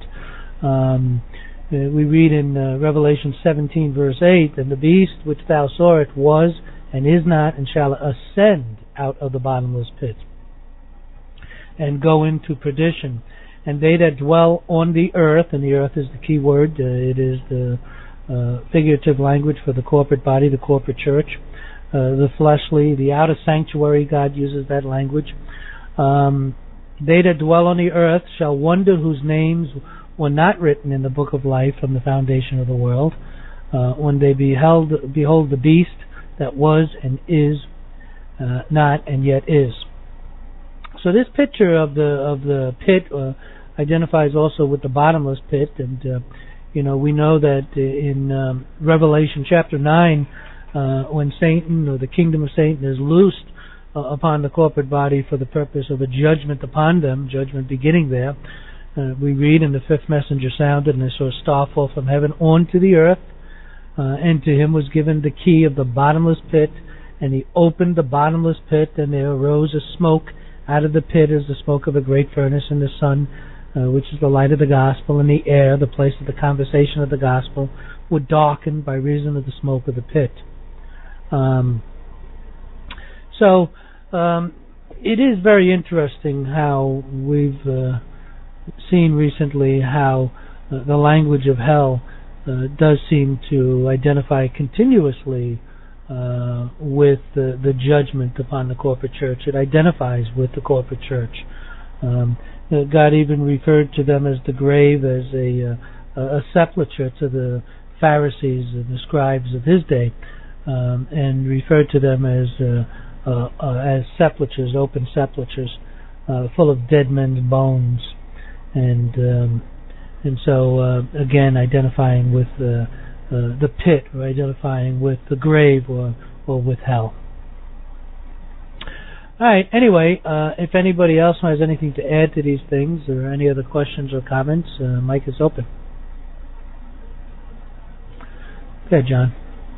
We read in Revelation 17 verse 8, and the beast which thou sawest was and is not, and shall ascend out of the bottomless pit and go into perdition. And they that dwell on the earth, and the earth is the key word, it is the figurative language for the corporate body, the corporate church, the fleshly, the outer sanctuary, God uses that language. They that dwell on the earth shall wonder whose names were not written in the book of life from the foundation of the world, when they behold the beast that was and is not and yet is. So this picture of the pit identifies also with the bottomless pit, and we know that in Revelation chapter 9, when Satan, or the kingdom of Satan, is loosed upon the corporate body for the purpose of a judgment upon them, judgment beginning there, we read, and the fifth messenger sounded, and I saw a star fall from heaven onto the earth, and to him was given the key of the bottomless pit, and he opened the bottomless pit, and there arose a smoke out of the pit as the smoke of a great furnace, and the sun, which is the light of the gospel, and the air, the place of the conversation of the gospel, were darkened by reason of the smoke of the pit. It is very interesting how we've seen recently how the language of hell does seem to identify continuously with the judgment upon the corporate church. It identifies with the corporate church. God even referred to them as the grave, as a a sepulcher to the Pharisees and the scribes of his day, and referred to them as sepulchres, open sepulchres, full of dead men's bones, and so again identifying with the pit, or identifying with the grave, or with hell. All right. Anyway, if anybody else has anything to add to these things, or any other questions or comments, mic is open. Okay, John.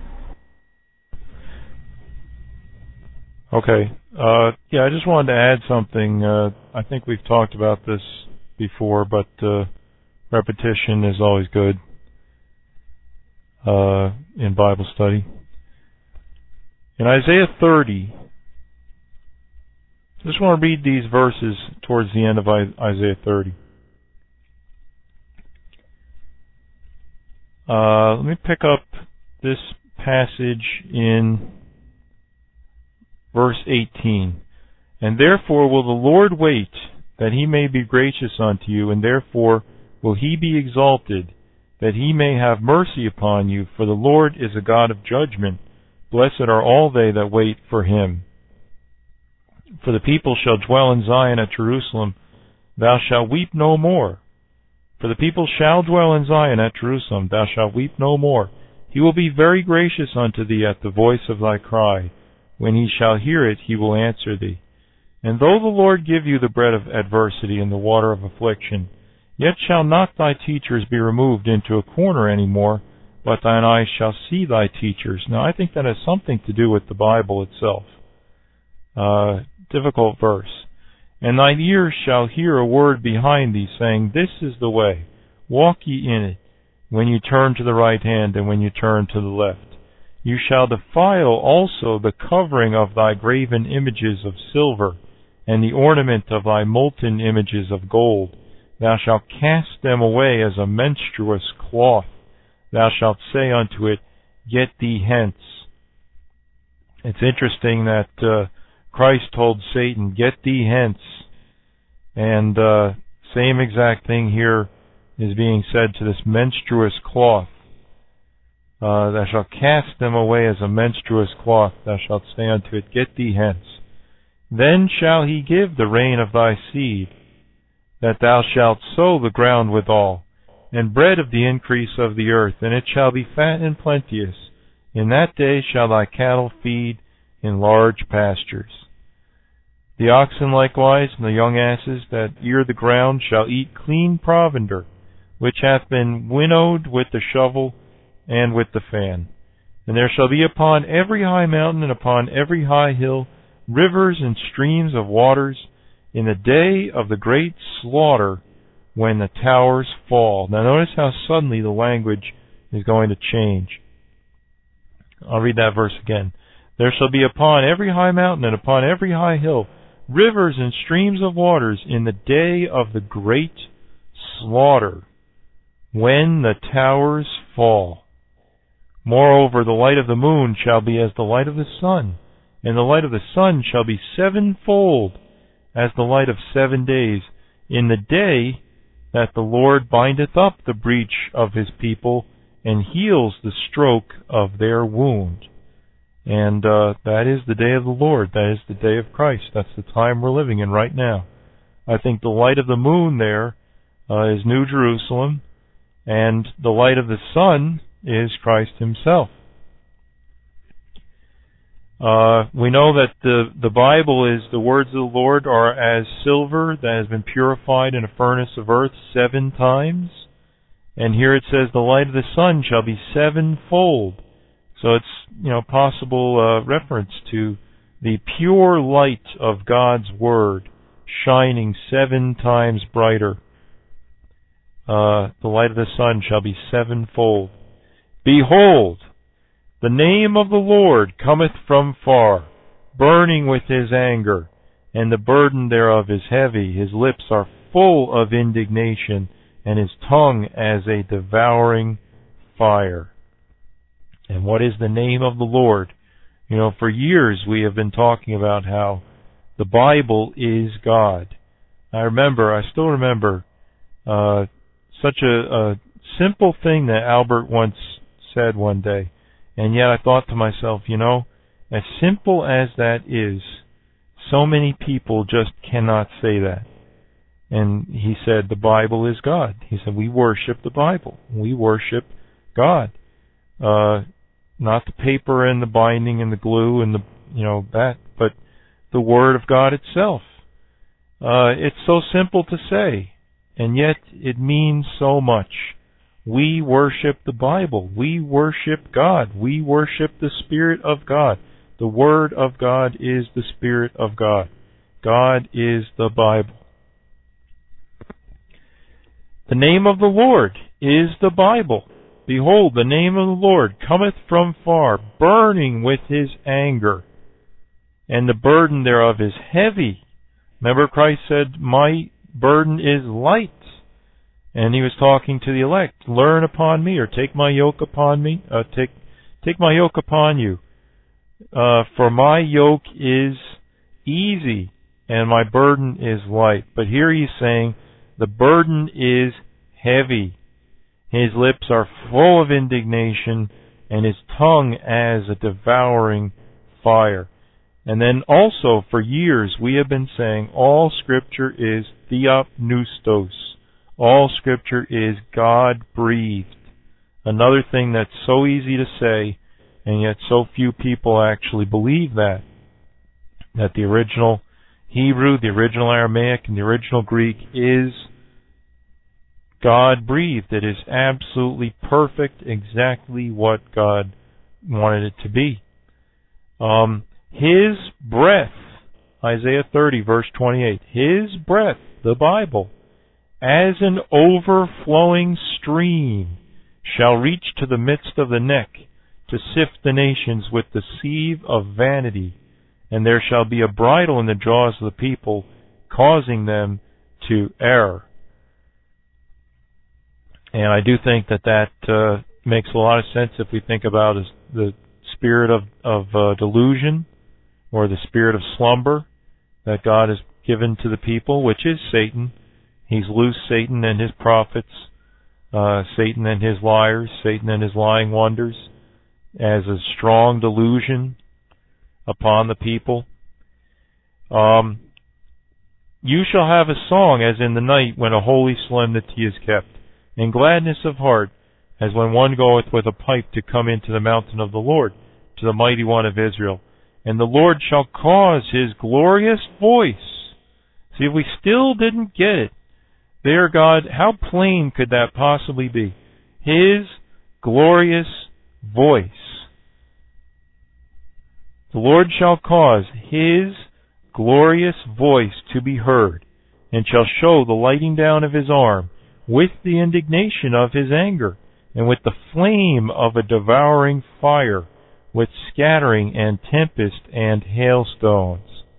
Okay. I just wanted to add something. I think we've talked about this before, but repetition is always good in Bible study. In Isaiah 30, I just want to read these verses towards the end of Isaiah 30. Let me pick up this passage in verse 18. And therefore will the Lord wait, that he may be gracious unto you, and therefore will he be exalted, that he may have mercy upon you. For the Lord is a God of judgment. Blessed are all they that wait for him. For the people shall dwell in Zion at Jerusalem. Thou shalt weep no more. For the people shall dwell in Zion at Jerusalem. Thou shalt weep no more. He will be very gracious unto thee at the voice of thy cry. When he shall hear it, he will answer thee. And though the Lord give you the bread of adversity and the water of affliction, yet shall not thy teachers be removed into a corner any more, but thine eyes shall see thy teachers. Now I think that has something to do with the Bible itself. Difficult verse. And thine ears shall hear a word behind thee, saying, This is the way, walk ye in it, when you turn to the right hand and when you turn to the left. You shall defile also the covering of thy graven images of silver, and the ornament of thy molten images of gold. Thou shalt cast them away as a menstruous cloth. Thou shalt say unto it, Get thee hence. It's interesting that Christ told Satan, Get thee hence. And same exact thing here is being said to this menstruous cloth. Thou shalt cast them away as a menstruous cloth. Thou shalt say unto it, Get thee hence. Then shall he give the rain of thy seed, that thou shalt sow the ground withal, and bread of the increase of the earth, and it shall be fat and plenteous. In that day shall thy cattle feed in large pastures. The oxen likewise, and the young asses that ear the ground, shall eat clean provender, which hath been winnowed with the shovel and with the fan. And there shall be upon every high mountain and upon every high hill rivers and streams of waters in the day of the great slaughter, when the towers fall. Now notice how suddenly the language is going to change. I'll read that verse again. There shall be upon every high mountain and upon every high hill rivers and streams of waters in the day of the great slaughter, when the towers fall. Moreover, the light of the moon shall be as the light of the sun, and the light of the sun shall be sevenfold as the light of 7 days, in the day that the Lord bindeth up the breach of his people, and heals the stroke of their wound. And that is the day of the Lord. That is the day of Christ. That's the time we're living in right now. I think the light of the moon there is New Jerusalem, and the light of the sun is Christ himself. We know that the Bible is, the words of the Lord are as silver that has been purified in a furnace of earth 7 times. And here it says the light of the sun shall be sevenfold. So it's, possible reference to the pure light of God's Word shining 7 times brighter. The light of the sun shall be sevenfold. Behold, the name of the Lord cometh from far, burning with his anger, and the burden thereof is heavy. His lips are full of indignation, and his tongue as a devouring fire. And what is the name of the Lord? For years we have been talking about how the Bible is God. I still remember such a simple thing that Albert once said one day. And yet I thought to myself, as simple as that is, so many people just cannot say that. And he said, the Bible is God. He said, we worship the Bible. We worship God. Not the paper and the binding and the glue and that, but the Word of God itself. It's so simple to say, and yet it means so much. We worship the Bible. We worship God. We worship the Spirit of God. The Word of God is the Spirit of God. God is the Bible. The name of the Lord is the Bible. Behold, the name of the Lord cometh from far, burning with his anger, and the burden thereof is heavy. Remember, Christ said, my burden is light. And he was talking to the elect. Learn upon me, or take my yoke upon me. Take my yoke upon you. For my yoke is easy, and my burden is light. But here he's saying, the burden is heavy. His lips are full of indignation, and his tongue as a devouring fire. And then also, for years, we have been saying, all Scripture is theopneustos. All Scripture is God-breathed. Another thing that's so easy to say, and yet so few people actually believe that the original Hebrew, the original Aramaic, and the original Greek is God-breathed. It is absolutely perfect, exactly what God wanted it to be. His breath, Isaiah 30, verse 28, his breath, the Bible, as an overflowing stream, shall reach to the midst of the neck, to sift the nations with the sieve of vanity, and there shall be a bridle in the jaws of the people, causing them to err. And I do think that makes a lot of sense if we think about the spirit of delusion, or the spirit of slumber that God has given to the people, which is Satan. He's loosed Satan and his prophets, Satan and his liars, Satan and his lying wonders, as a strong delusion upon the people. You shall have a song as in the night when a holy solemnity is kept, and gladness of heart as when one goeth with a pipe to come into the mountain of the Lord, to the mighty one of Israel. And the Lord shall cause his glorious voice. See, if we still didn't get it, there, God, how plain could that possibly be? His glorious voice. The Lord shall cause his glorious voice to be heard, and shall show the lighting down of his arm, with the indignation of his anger, and with the flame of a devouring fire, with scattering and tempest and hailstones.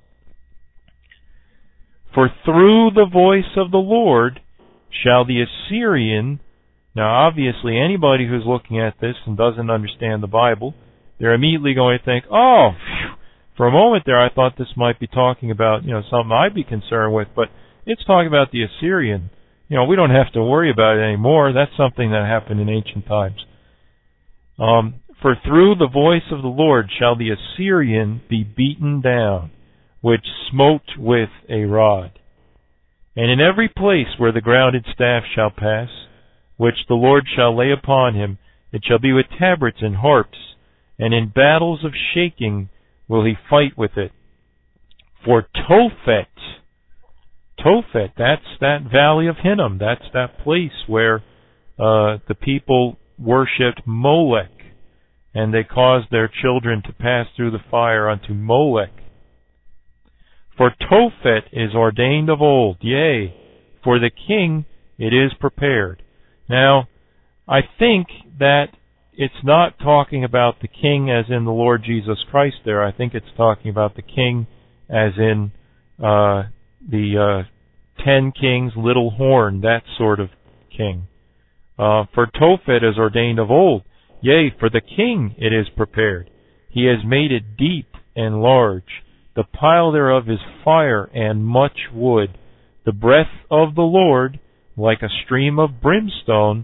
For through the voice of the Lord shall the Assyrian... Now obviously anybody who's looking at this and doesn't understand the Bible, they're immediately going to think, oh, phew. For a moment there I thought this might be talking about, something I'd be concerned with, but it's talking about the Assyrian. We don't have to worry about it anymore. That's something that happened in ancient times. For through the voice of the Lord shall the Assyrian be beaten down, which smote with a rod. And in every place where the grounded staff shall pass, which the Lord shall lay upon him, it shall be with tabrets and harps, and in battles of shaking will he fight with it. For Tophet, that's that valley of Hinnom, that's that place where the people worshipped Molech, and they caused their children to pass through the fire unto Molech. For Tophet is ordained of old, yea, for the king it is prepared. Now, I think that it's not talking about the king as in the Lord Jesus Christ there. I think it's talking about the king as in the 10 kings, little horn, that sort of king. For Tophet is ordained of old, yea, for the king it is prepared. He has made it deep and large. The pile thereof is fire and much wood. The breath of the Lord, like a stream of brimstone,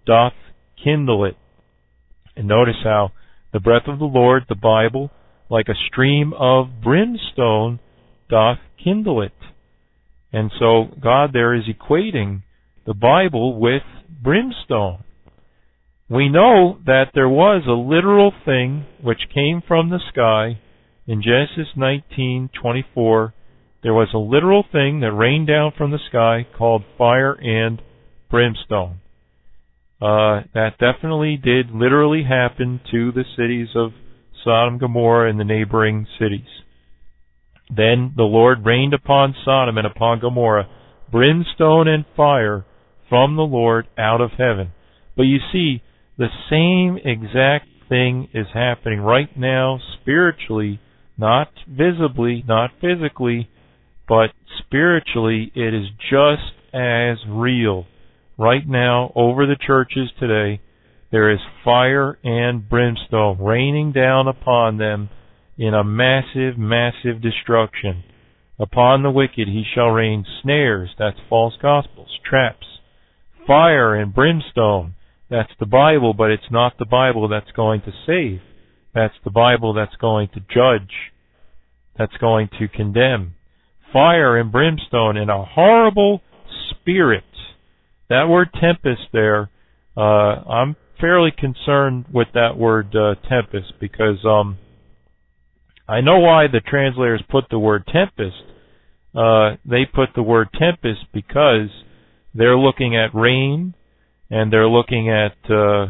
doth kindle it. And notice how the breath of the Lord, the Bible, like a stream of brimstone, doth kindle it. And so God there is equating the Bible with brimstone. We know that there was a literal thing which came from the sky. In Genesis 19:24, there was a literal thing that rained down from the sky called fire and brimstone. That definitely did literally happen to the cities of Sodom, Gomorrah, and the neighboring cities. Then the Lord rained upon Sodom and upon Gomorrah brimstone and fire from the Lord out of heaven. But you see, the same exact thing is happening right now spiritually, not visibly, not physically, but spiritually it is just as real. Right now, over the churches today, there is fire and brimstone raining down upon them in a massive, massive destruction. Upon the wicked he shall rain snares, that's false gospels, traps, fire and brimstone, that's the Bible, but it's not the Bible that's going to save. That's the Bible that's going to judge, that's going to condemn. Fire and brimstone and a horrible spirit. That word tempest there, I'm fairly concerned with that word tempest, because I know why the translators put the word tempest. They put the word tempest because they're looking at rain, and they're looking at the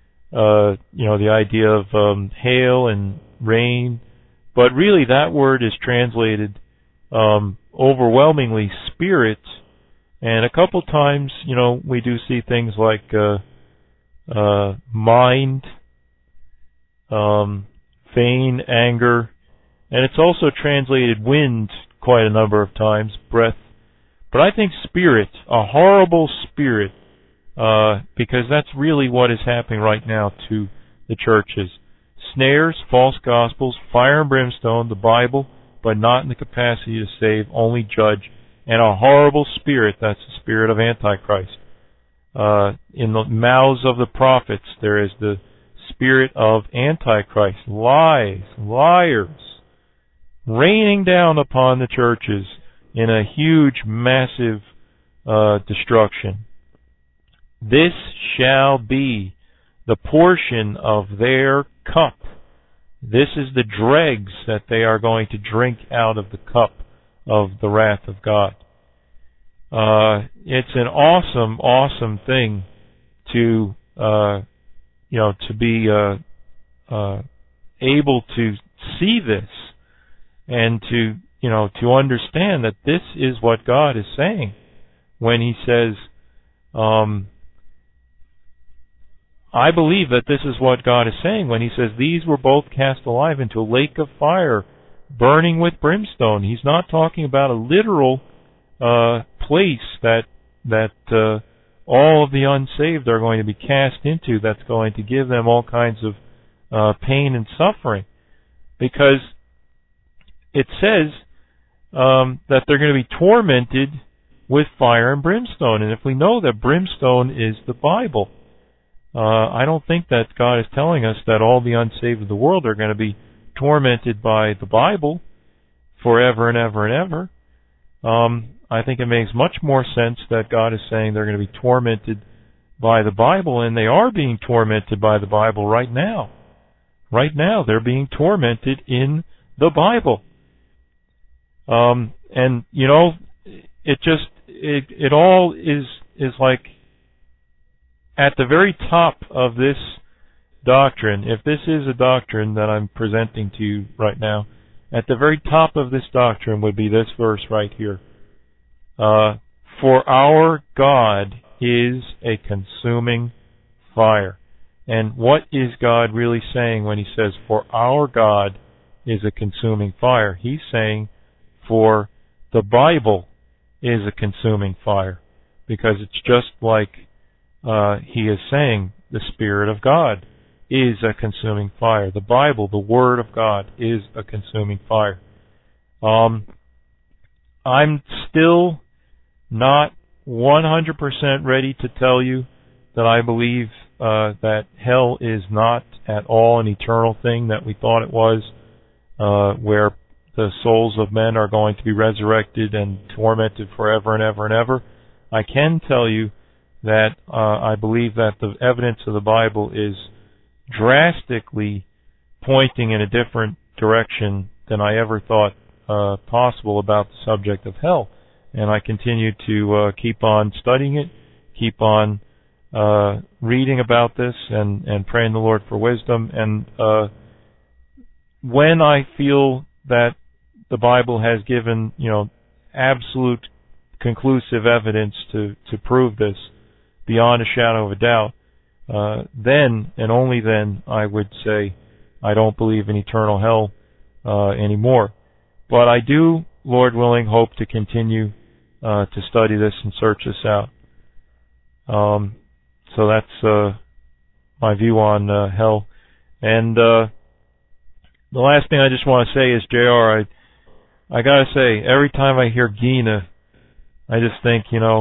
idea of hail and rain, but really that word is translated overwhelmingly spirit. And a couple times, we do see things like mind, feign, anger, and it's also translated wind quite a number of times, breath. But I think spirit, a horrible spirit, because that's really what is happening right now to the churches. Snares, false gospels, fire and brimstone, the Bible, but not in the capacity to save, only judge, and a horrible spirit, that's the spirit of Antichrist. In the mouths of the prophets, there is the spirit of Antichrist, lies, liars, raining down upon the churches in a huge, massive destruction. This shall be the portion of their cup. This is the dregs that they are going to drink out of the cup of the wrath of God. It's an awesome, awesome thing to be able to see this and to understand that this is what God is saying when He says, I believe that this is what God is saying when He says these were both cast alive into a lake of fire, burning with brimstone. He's not talking about a literal place that all of the unsaved are going to be cast into, that's going to give them all kinds of pain and suffering, because it says that they're going to be tormented with fire and brimstone. And if we know that brimstone is the Bible, I don't think that God is telling us that all the unsaved of the world are going to be tormented by the Bible forever and ever and ever. I think it makes much more sense that God is saying they're going to be tormented by the Bible, and they are being tormented by the Bible right now. Right now, they're being tormented in the Bible. And it all is like at the very top of this doctrine. If this is a doctrine that I'm presenting to you right now, at the very top of this doctrine would be this verse right here. For our God is a consuming fire. And what is God really saying when He says, for our God is a consuming fire? He's saying, for the Bible is a consuming fire. Because it's just like He is saying, the Spirit of God is a consuming fire. The Bible, the Word of God, is a consuming fire. I'm still not 100% ready to tell you that I believe that hell is not at all an eternal thing that we thought it was, where the souls of men are going to be resurrected and tormented forever and ever and ever. I can tell you that I believe that the evidence of the Bible is drastically pointing in a different direction than I ever thought possible about the subject of hell. And I continue to keep on studying it, keep on reading about this, and praying the Lord for wisdom. And when I feel that the Bible has given, absolute conclusive evidence to prove this beyond a shadow of a doubt, then and only then I would say I don't believe in eternal hell anymore. But I do, Lord willing, hope to continue to study this and search this out. So that's my view on hell. And the last thing I just want to say is, JR, I gotta say, every time I hear Gina, I just think,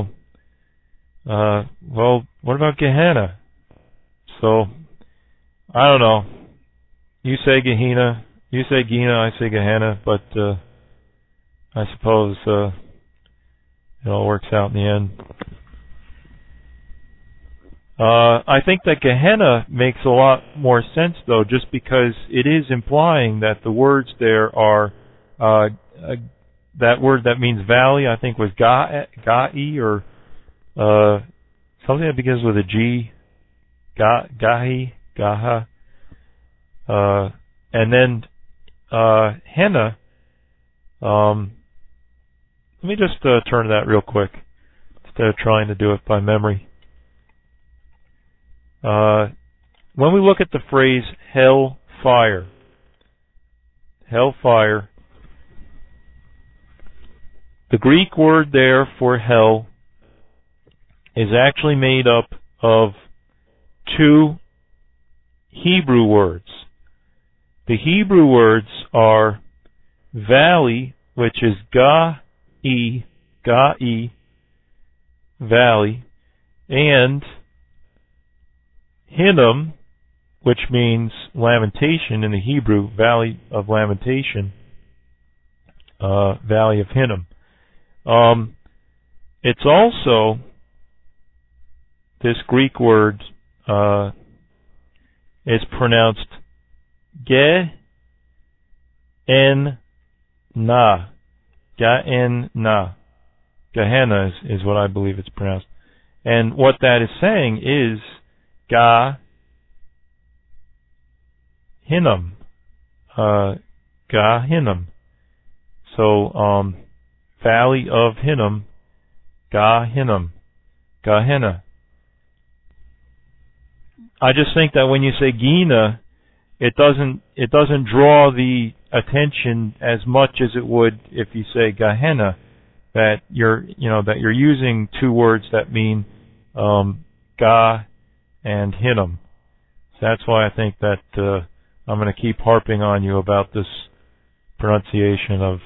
well, what about Gehenna? So, I don't know. You say Gehenna, you say Gina, I say Gehenna, but I suppose it all works out in the end. I think that Gehenna makes a lot more sense, though, just because it is implying that the words there are that word that means valley, I think was Ga'i, or something that begins with a G, Gahi, Gaha, and then Henna. Let me just turn to that real quick instead of trying to do it by memory. When we look at the phrase hellfire, the Greek word there for hell is actually made up of two Hebrew words. The Hebrew words are valley, which is Ga'i, valley, and Hinnom, which means lamentation in the Hebrew, valley of lamentation, valley of Hinnom. It's also, this Greek word is pronounced Gehenna, Gehenna is what I believe it's pronounced. And what that is saying is Hinnom, Hinnom. So, valley of Hinnom, Hinnom, Gehenna. I just think that when you say Gina, it doesn't draw the attention as much as it would if you say Gehenna, that you're using two words that mean Ga and Hinnom. So that's why I think that I'm going to keep harping on you about this pronunciation of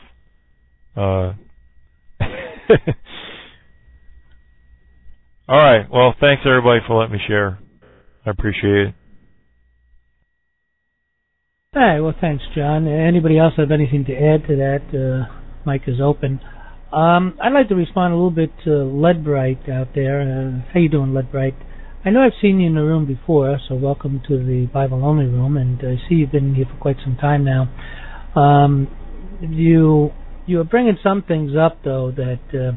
all right. Well, thanks everybody for letting me share. I appreciate it. All right. Well, thanks, John. Anybody else have anything to add to that? Mic is open. I'd like to respond a little bit to Ledbright out there. How you doing, Ledbright? I know I've seen you in the room before, so welcome to the Bible Only Room, and I see you've been here for quite some time now. You are bringing some things up, though, that,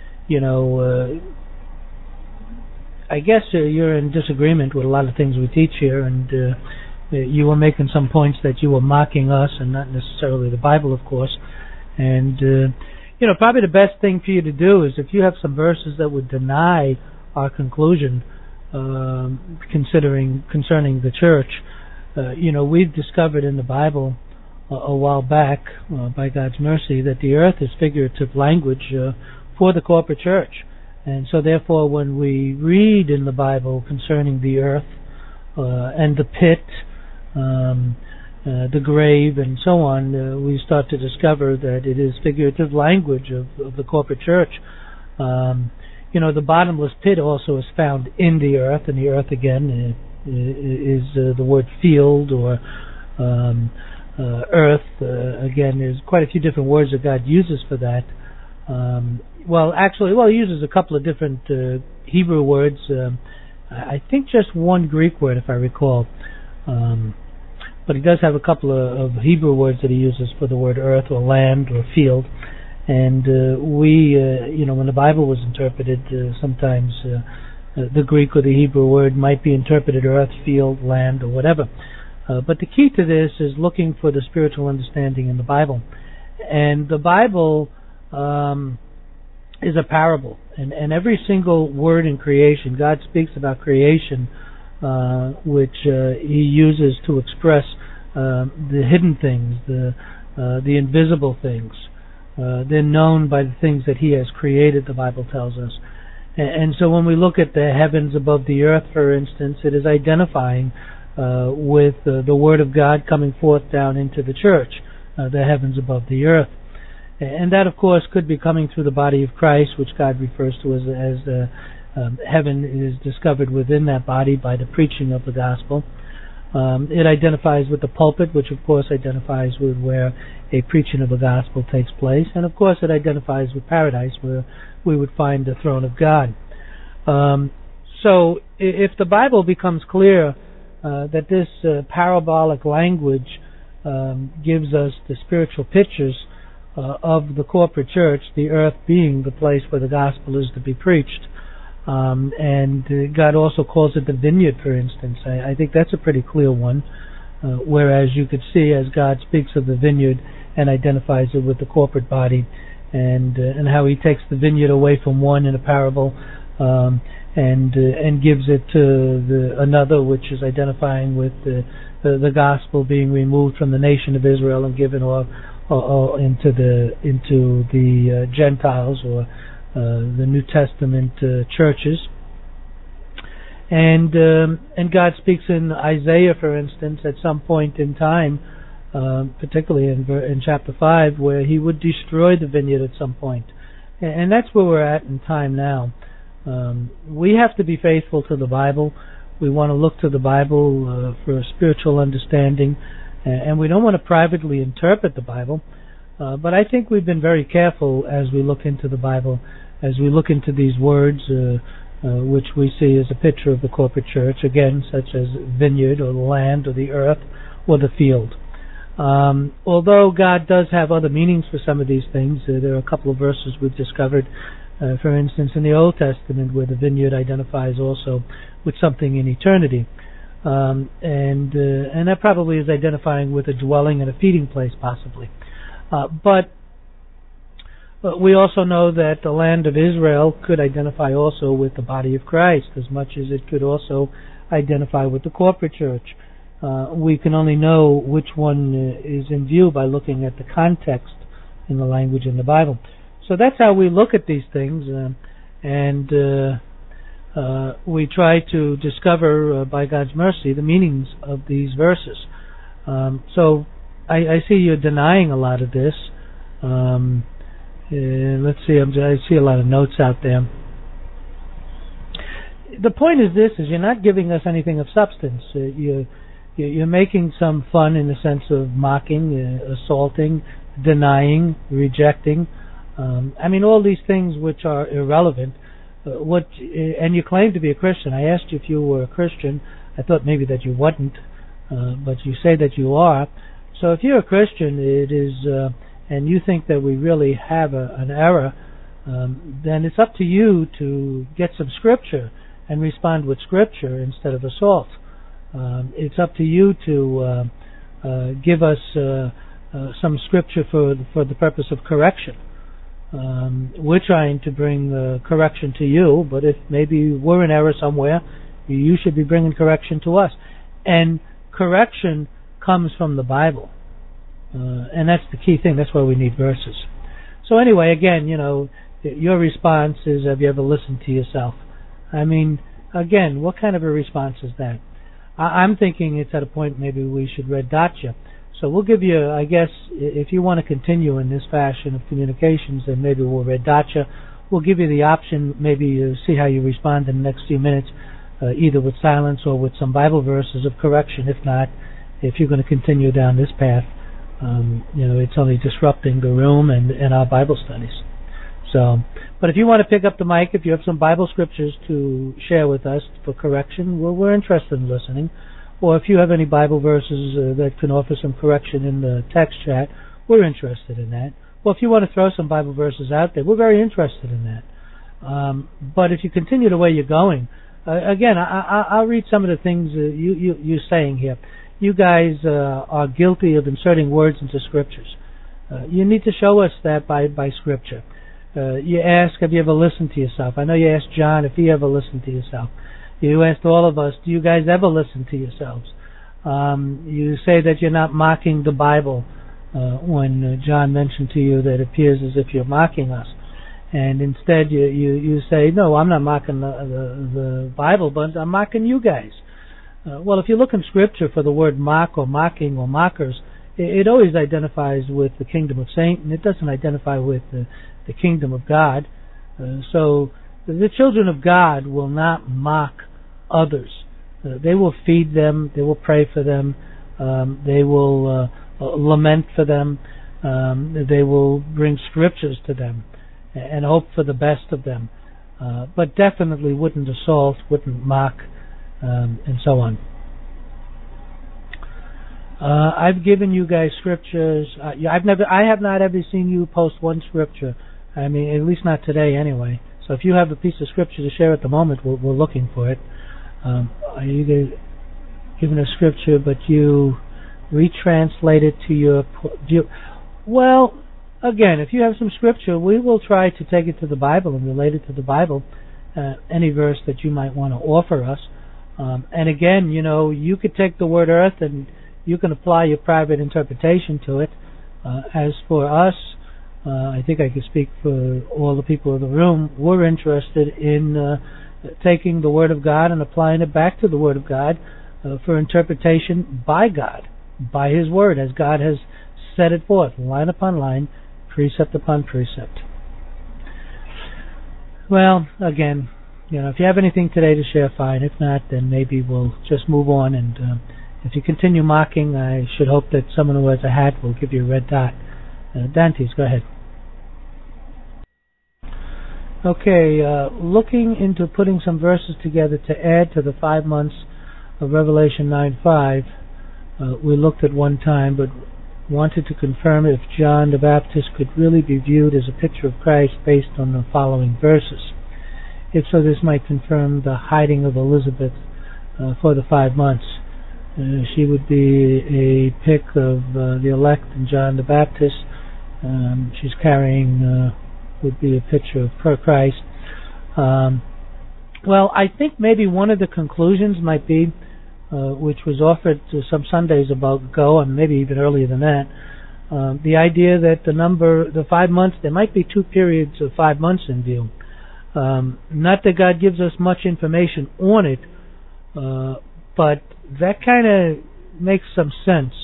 I guess you're in disagreement with a lot of things we teach here, and you were making some points that you were mocking us and not necessarily the Bible, of course. And, probably the best thing for you to do is if you have some verses that would deny our conclusion concerning the church. We've discovered in the Bible a while back, by God's mercy, that the earth is figurative language for the corporate church. And so therefore when we read in the Bible concerning the earth and the pit, the grave, and so on, we start to discover that it is figurative language of the corporate church. the bottomless pit also is found in the earth, and the earth again is the word field or earth. Again, there's quite a few different words that God uses for that. He uses a couple of different Hebrew words. I think just one Greek word, if I recall. But he does have a couple of Hebrew words that he uses for the word earth or land or field. And when the Bible was interpreted, sometimes the Greek or the Hebrew word might be interpreted earth, field, land, or whatever. But the key to this is looking for the spiritual understanding in the Bible. And the Bible is a parable. And every single word in creation, God speaks about creation, which he uses to express the hidden things, the invisible things. They're known by the things that he has created, the Bible tells us. And so when we look at the heavens above the earth, for instance, it is identifying with the Word of God coming forth down into the church, the heavens above the earth. And that, of course, could be coming through the body of Christ, which God refers to as heaven is discovered within that body by the preaching of the gospel. It identifies with the pulpit, which of course identifies with where a preaching of the gospel takes place. And of course it identifies with paradise, where we would find the throne of God. So if the Bible becomes clear that this parabolic language gives us the spiritual pictures of the corporate church, the earth being the place where the gospel is to be preached, and God also calls it the vineyard, for instance. I think that's a pretty clear one, whereas you could see as God speaks of the vineyard and identifies it with the corporate body, and how he takes the vineyard away from one in a parable and gives it to another, which is identifying with the gospel being removed from the nation of Israel and given off into the Gentiles or the New Testament churches. And God speaks in Isaiah, for instance, at some point in time, particularly in chapter 5, where he would destroy the vineyard at some point. And that's where we're at in time now. We have to be faithful to the Bible. We want to look to the Bible for a spiritual understanding, and we don't want to privately interpret the Bible. But I think we've been very careful as we look into the Bible, as we look into these words, which we see as a picture of the corporate church, again, such as vineyard or the land or the earth or the field. Although God does have other meanings for some of these things, there are a couple of verses we've discovered, for instance, in the Old Testament, where the vineyard identifies also with something in eternity. And that probably is identifying with a dwelling and a feeding place, possibly. But we also know that the land of Israel could identify also with the body of Christ, as much as it could also identify with the corporate church. We can only know which one is in view by looking at the context in the language in the Bible. So that's how we look at these things, and we try to discover, by God's mercy, the meanings of these verses. So I see you're denying a lot of this. Let's see, I see a lot of notes out there. The point is this, is you're not giving us anything of substance. You're making some fun in the sense of mocking, assaulting, denying, rejecting. All these things which are irrelevant. And you claim to be a Christian. I asked you if you were a Christian. I thought maybe that you wasn't, but you say that you are. So if you're a Christian, it is, and you think that we really have an error, then it's up to you to get some Scripture and respond with Scripture instead of assault. It's up to you to give us some Scripture for the purpose of correction. We're trying to bring correction to you, but if maybe we're in error somewhere, you should be bringing correction to us. And correction comes from the Bible. And that's the key thing. That's why we need verses. So anyway, again, your response is, have you ever listened to yourself? Again, what kind of a response is that? I'm thinking it's at a point maybe we should red dot you. So we'll give you, I guess, if you want to continue in this fashion of communications, then maybe we'll red dot you. we'll give you the option, maybe see how you respond in the next few minutes, either with silence or with some Bible verses of correction. If not, if you're going to continue down this path, it's only disrupting the room and our Bible studies. So, but if you want to pick up the mic, if you have some Bible scriptures to share with us for correction, we're interested in listening. Or if you have any Bible verses that can offer some correction in the text chat, we're interested in that. Well, if you want to throw some Bible verses out there, we're very interested in that. But if you continue the way you're going, again, I'll read some of the things you're saying here. You guys are guilty of inserting words into scriptures. You need to show us that by Scripture. You ask, have you ever listened to yourself? I know you asked John if he ever listened to yourself. You asked all of us, do you guys ever listen to yourselves? You say that you're not mocking the Bible when John mentioned to you that it appears as if you're mocking us. And instead you say, no, I'm not mocking the Bible, but I'm mocking you guys. Well, if you look in Scripture for the word mock or mocking or mockers, it always identifies with the kingdom of Satan. It doesn't identify with the kingdom of God. So the children of God will not mock others. They will feed them. They will pray for them. They will lament for them. They will bring scriptures to them and hope for the best of them. But definitely wouldn't assault, wouldn't mock, and so on. I've given you guys scriptures. I have not ever seen you post one scripture. I mean, at least not today, anyway. So if you have a piece of scripture to share at the moment, we're looking for it. Are you guys given a scripture, but you retranslate it to your? Well, again, if you have some scripture, we will try to take it to the Bible and relate it to the Bible. Any verse that you might want to offer us. And again, you could take the word earth and you can apply your private interpretation to it. As for us, I think I can speak for all the people in the room, we're interested in taking the Word of God and applying it back to the Word of God for interpretation by God, by His Word, as God has set it forth, line upon line, precept upon precept. Well, again, if you have anything today to share, fine. If not, then maybe we'll just move on. And if you continue mocking, I should hope that someone who has a hat will give you a red dot. Dantes, go ahead. Okay, looking into putting some verses together to add to the 5 months of Revelation 9:5, we looked at one time, but wanted to confirm if John the Baptist could really be viewed as a picture of Christ based on the following verses. If so, this might confirm the hiding of Elizabeth for the 5 months. She would be a pic of the elect and John the Baptist. She's carrying would be a picture of Christ. Well, I think maybe one of the conclusions might be, which was offered to some Sundays ago, and maybe even earlier than that, the idea that the 5 months, there might be 2 periods of 5 months in view. Not that God gives us much information on it, but that kind of makes some sense.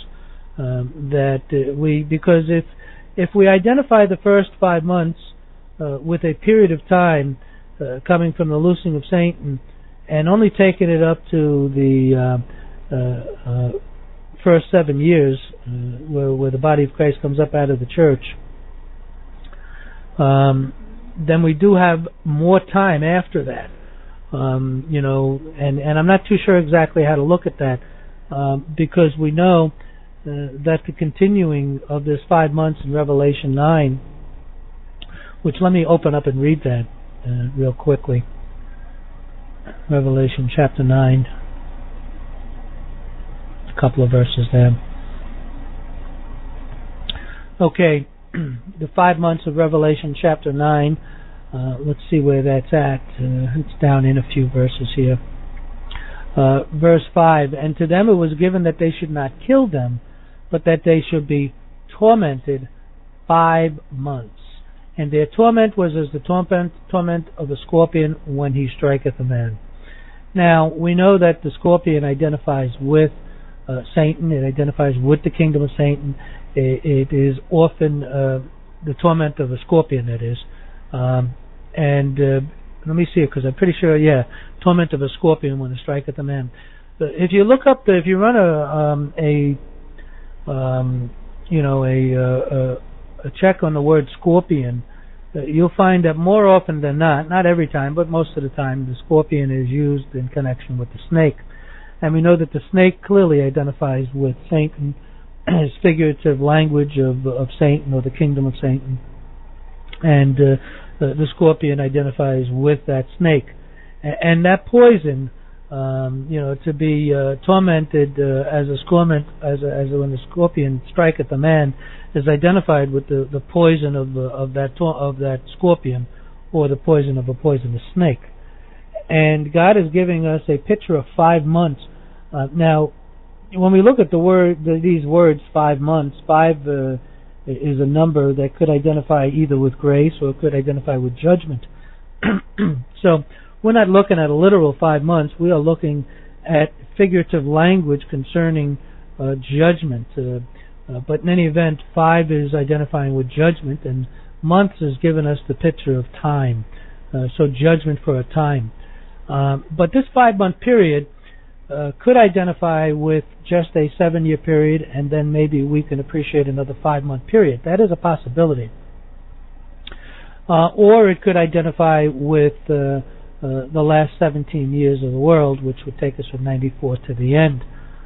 Because if we identify the first 5 months with a period of time coming from the loosing of Satan, and only taking it up to the first 7 years, where the body of Christ comes up out of the church, then we do have more time after that. And I'm not too sure exactly how to look at that, because we know that the continuing of this 5 months in Revelation 9, which let me open up and read that real quickly. Revelation chapter 9, a couple of verses there. Okay, the 5 months of Revelation chapter 9, let's see where that's at. It's down in a few verses here. Verse 5, and to them it was given that they should not kill them, but that they should be tormented 5 months. And their torment was as the torment of a scorpion when he striketh a man. Now, we know that the scorpion identifies with Satan. It identifies with the kingdom of Satan. It is often the torment of a scorpion, that is. And let me see it, because I'm pretty sure, torment of a scorpion when it striketh a man. If you look up, if you run a check on the word scorpion, you'll find that more often than not every time, but most of the time, the scorpion is used in connection with the snake. And we know that the snake clearly identifies with Satan, as figurative language of Satan, or the kingdom of Satan. And the scorpion identifies with that snake. And that poison, to be tormented as when the scorpion striketh a man, is identified with the poison of that scorpion, or the poison of a poisonous snake. And God is giving us a picture of 5 months. Now, when we look at these words, 5 months, 5 is a number that could identify either with grace or it could identify with judgment. So we're not looking at a literal 5 months. We are looking at figurative language concerning judgment. But in any event, 5 is identifying with judgment, and months is giving us the picture of time. So judgment for a time. But this 5-month period could identify with just a 7-year period, and then maybe we can appreciate another 5-month period. That is a possibility. Or it could identify with the last 17 years of the world, which would take us from 94 to the end.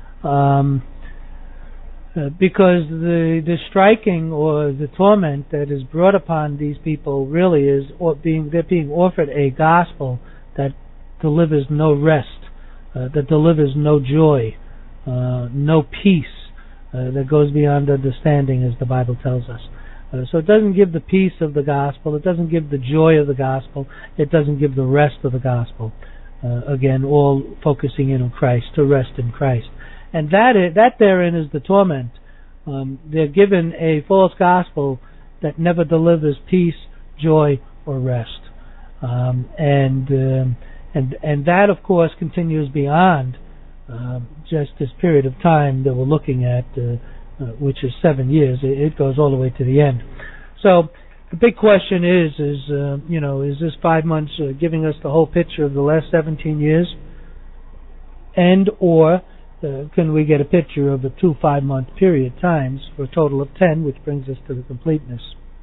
Because the striking or the torment that is brought upon these people really is they're being offered a gospel that delivers no rest, that delivers no joy, no peace, that goes beyond understanding, as the Bible tells us. So it doesn't give the peace of the gospel, it doesn't give the joy of the gospel, it doesn't give the rest of the gospel. Again, all focusing in on Christ, to rest in Christ. And that therein is the torment. They're given a false gospel that never delivers peace, joy, or rest. And that, of course, continues beyond just this period of time that we're looking at, which is 7 years. It goes all the way to the end. So the big question is this 5 months giving us the whole picture of the last 17 years, and or can we get a picture of the 2 5-month period times for a total of 10, which brings us to the completeness?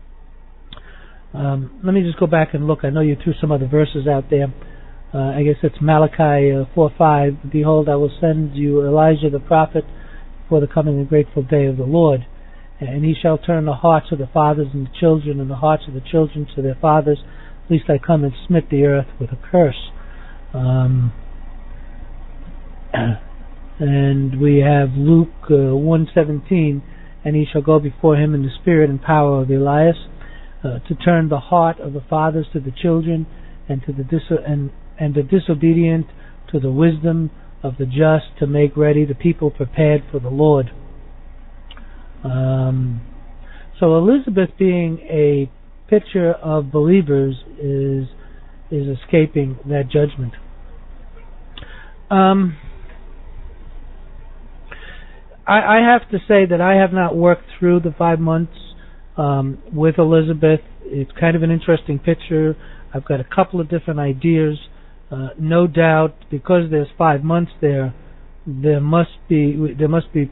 Let me just go back and look. I know you threw some other verses out there. I guess it's Malachi 4:5. Behold, I will send you Elijah the prophet for the coming and grateful day of the Lord. And he shall turn the hearts of the fathers and the children, and the hearts of the children to their fathers, lest I come and smite the earth with a curse. And we have Luke 1:17, and he shall go before him in the spirit and power of Elias, to turn the heart of the fathers to the children, and to the disobedient to the wisdom of the just, to make ready the people prepared for the Lord. So Elizabeth, being a picture of believers, is escaping that judgment. I have to say that I have not worked through the 5 months with Elizabeth. It's kind of an interesting picture. I've got a couple of different ideas. No doubt, because there's 5 months there must be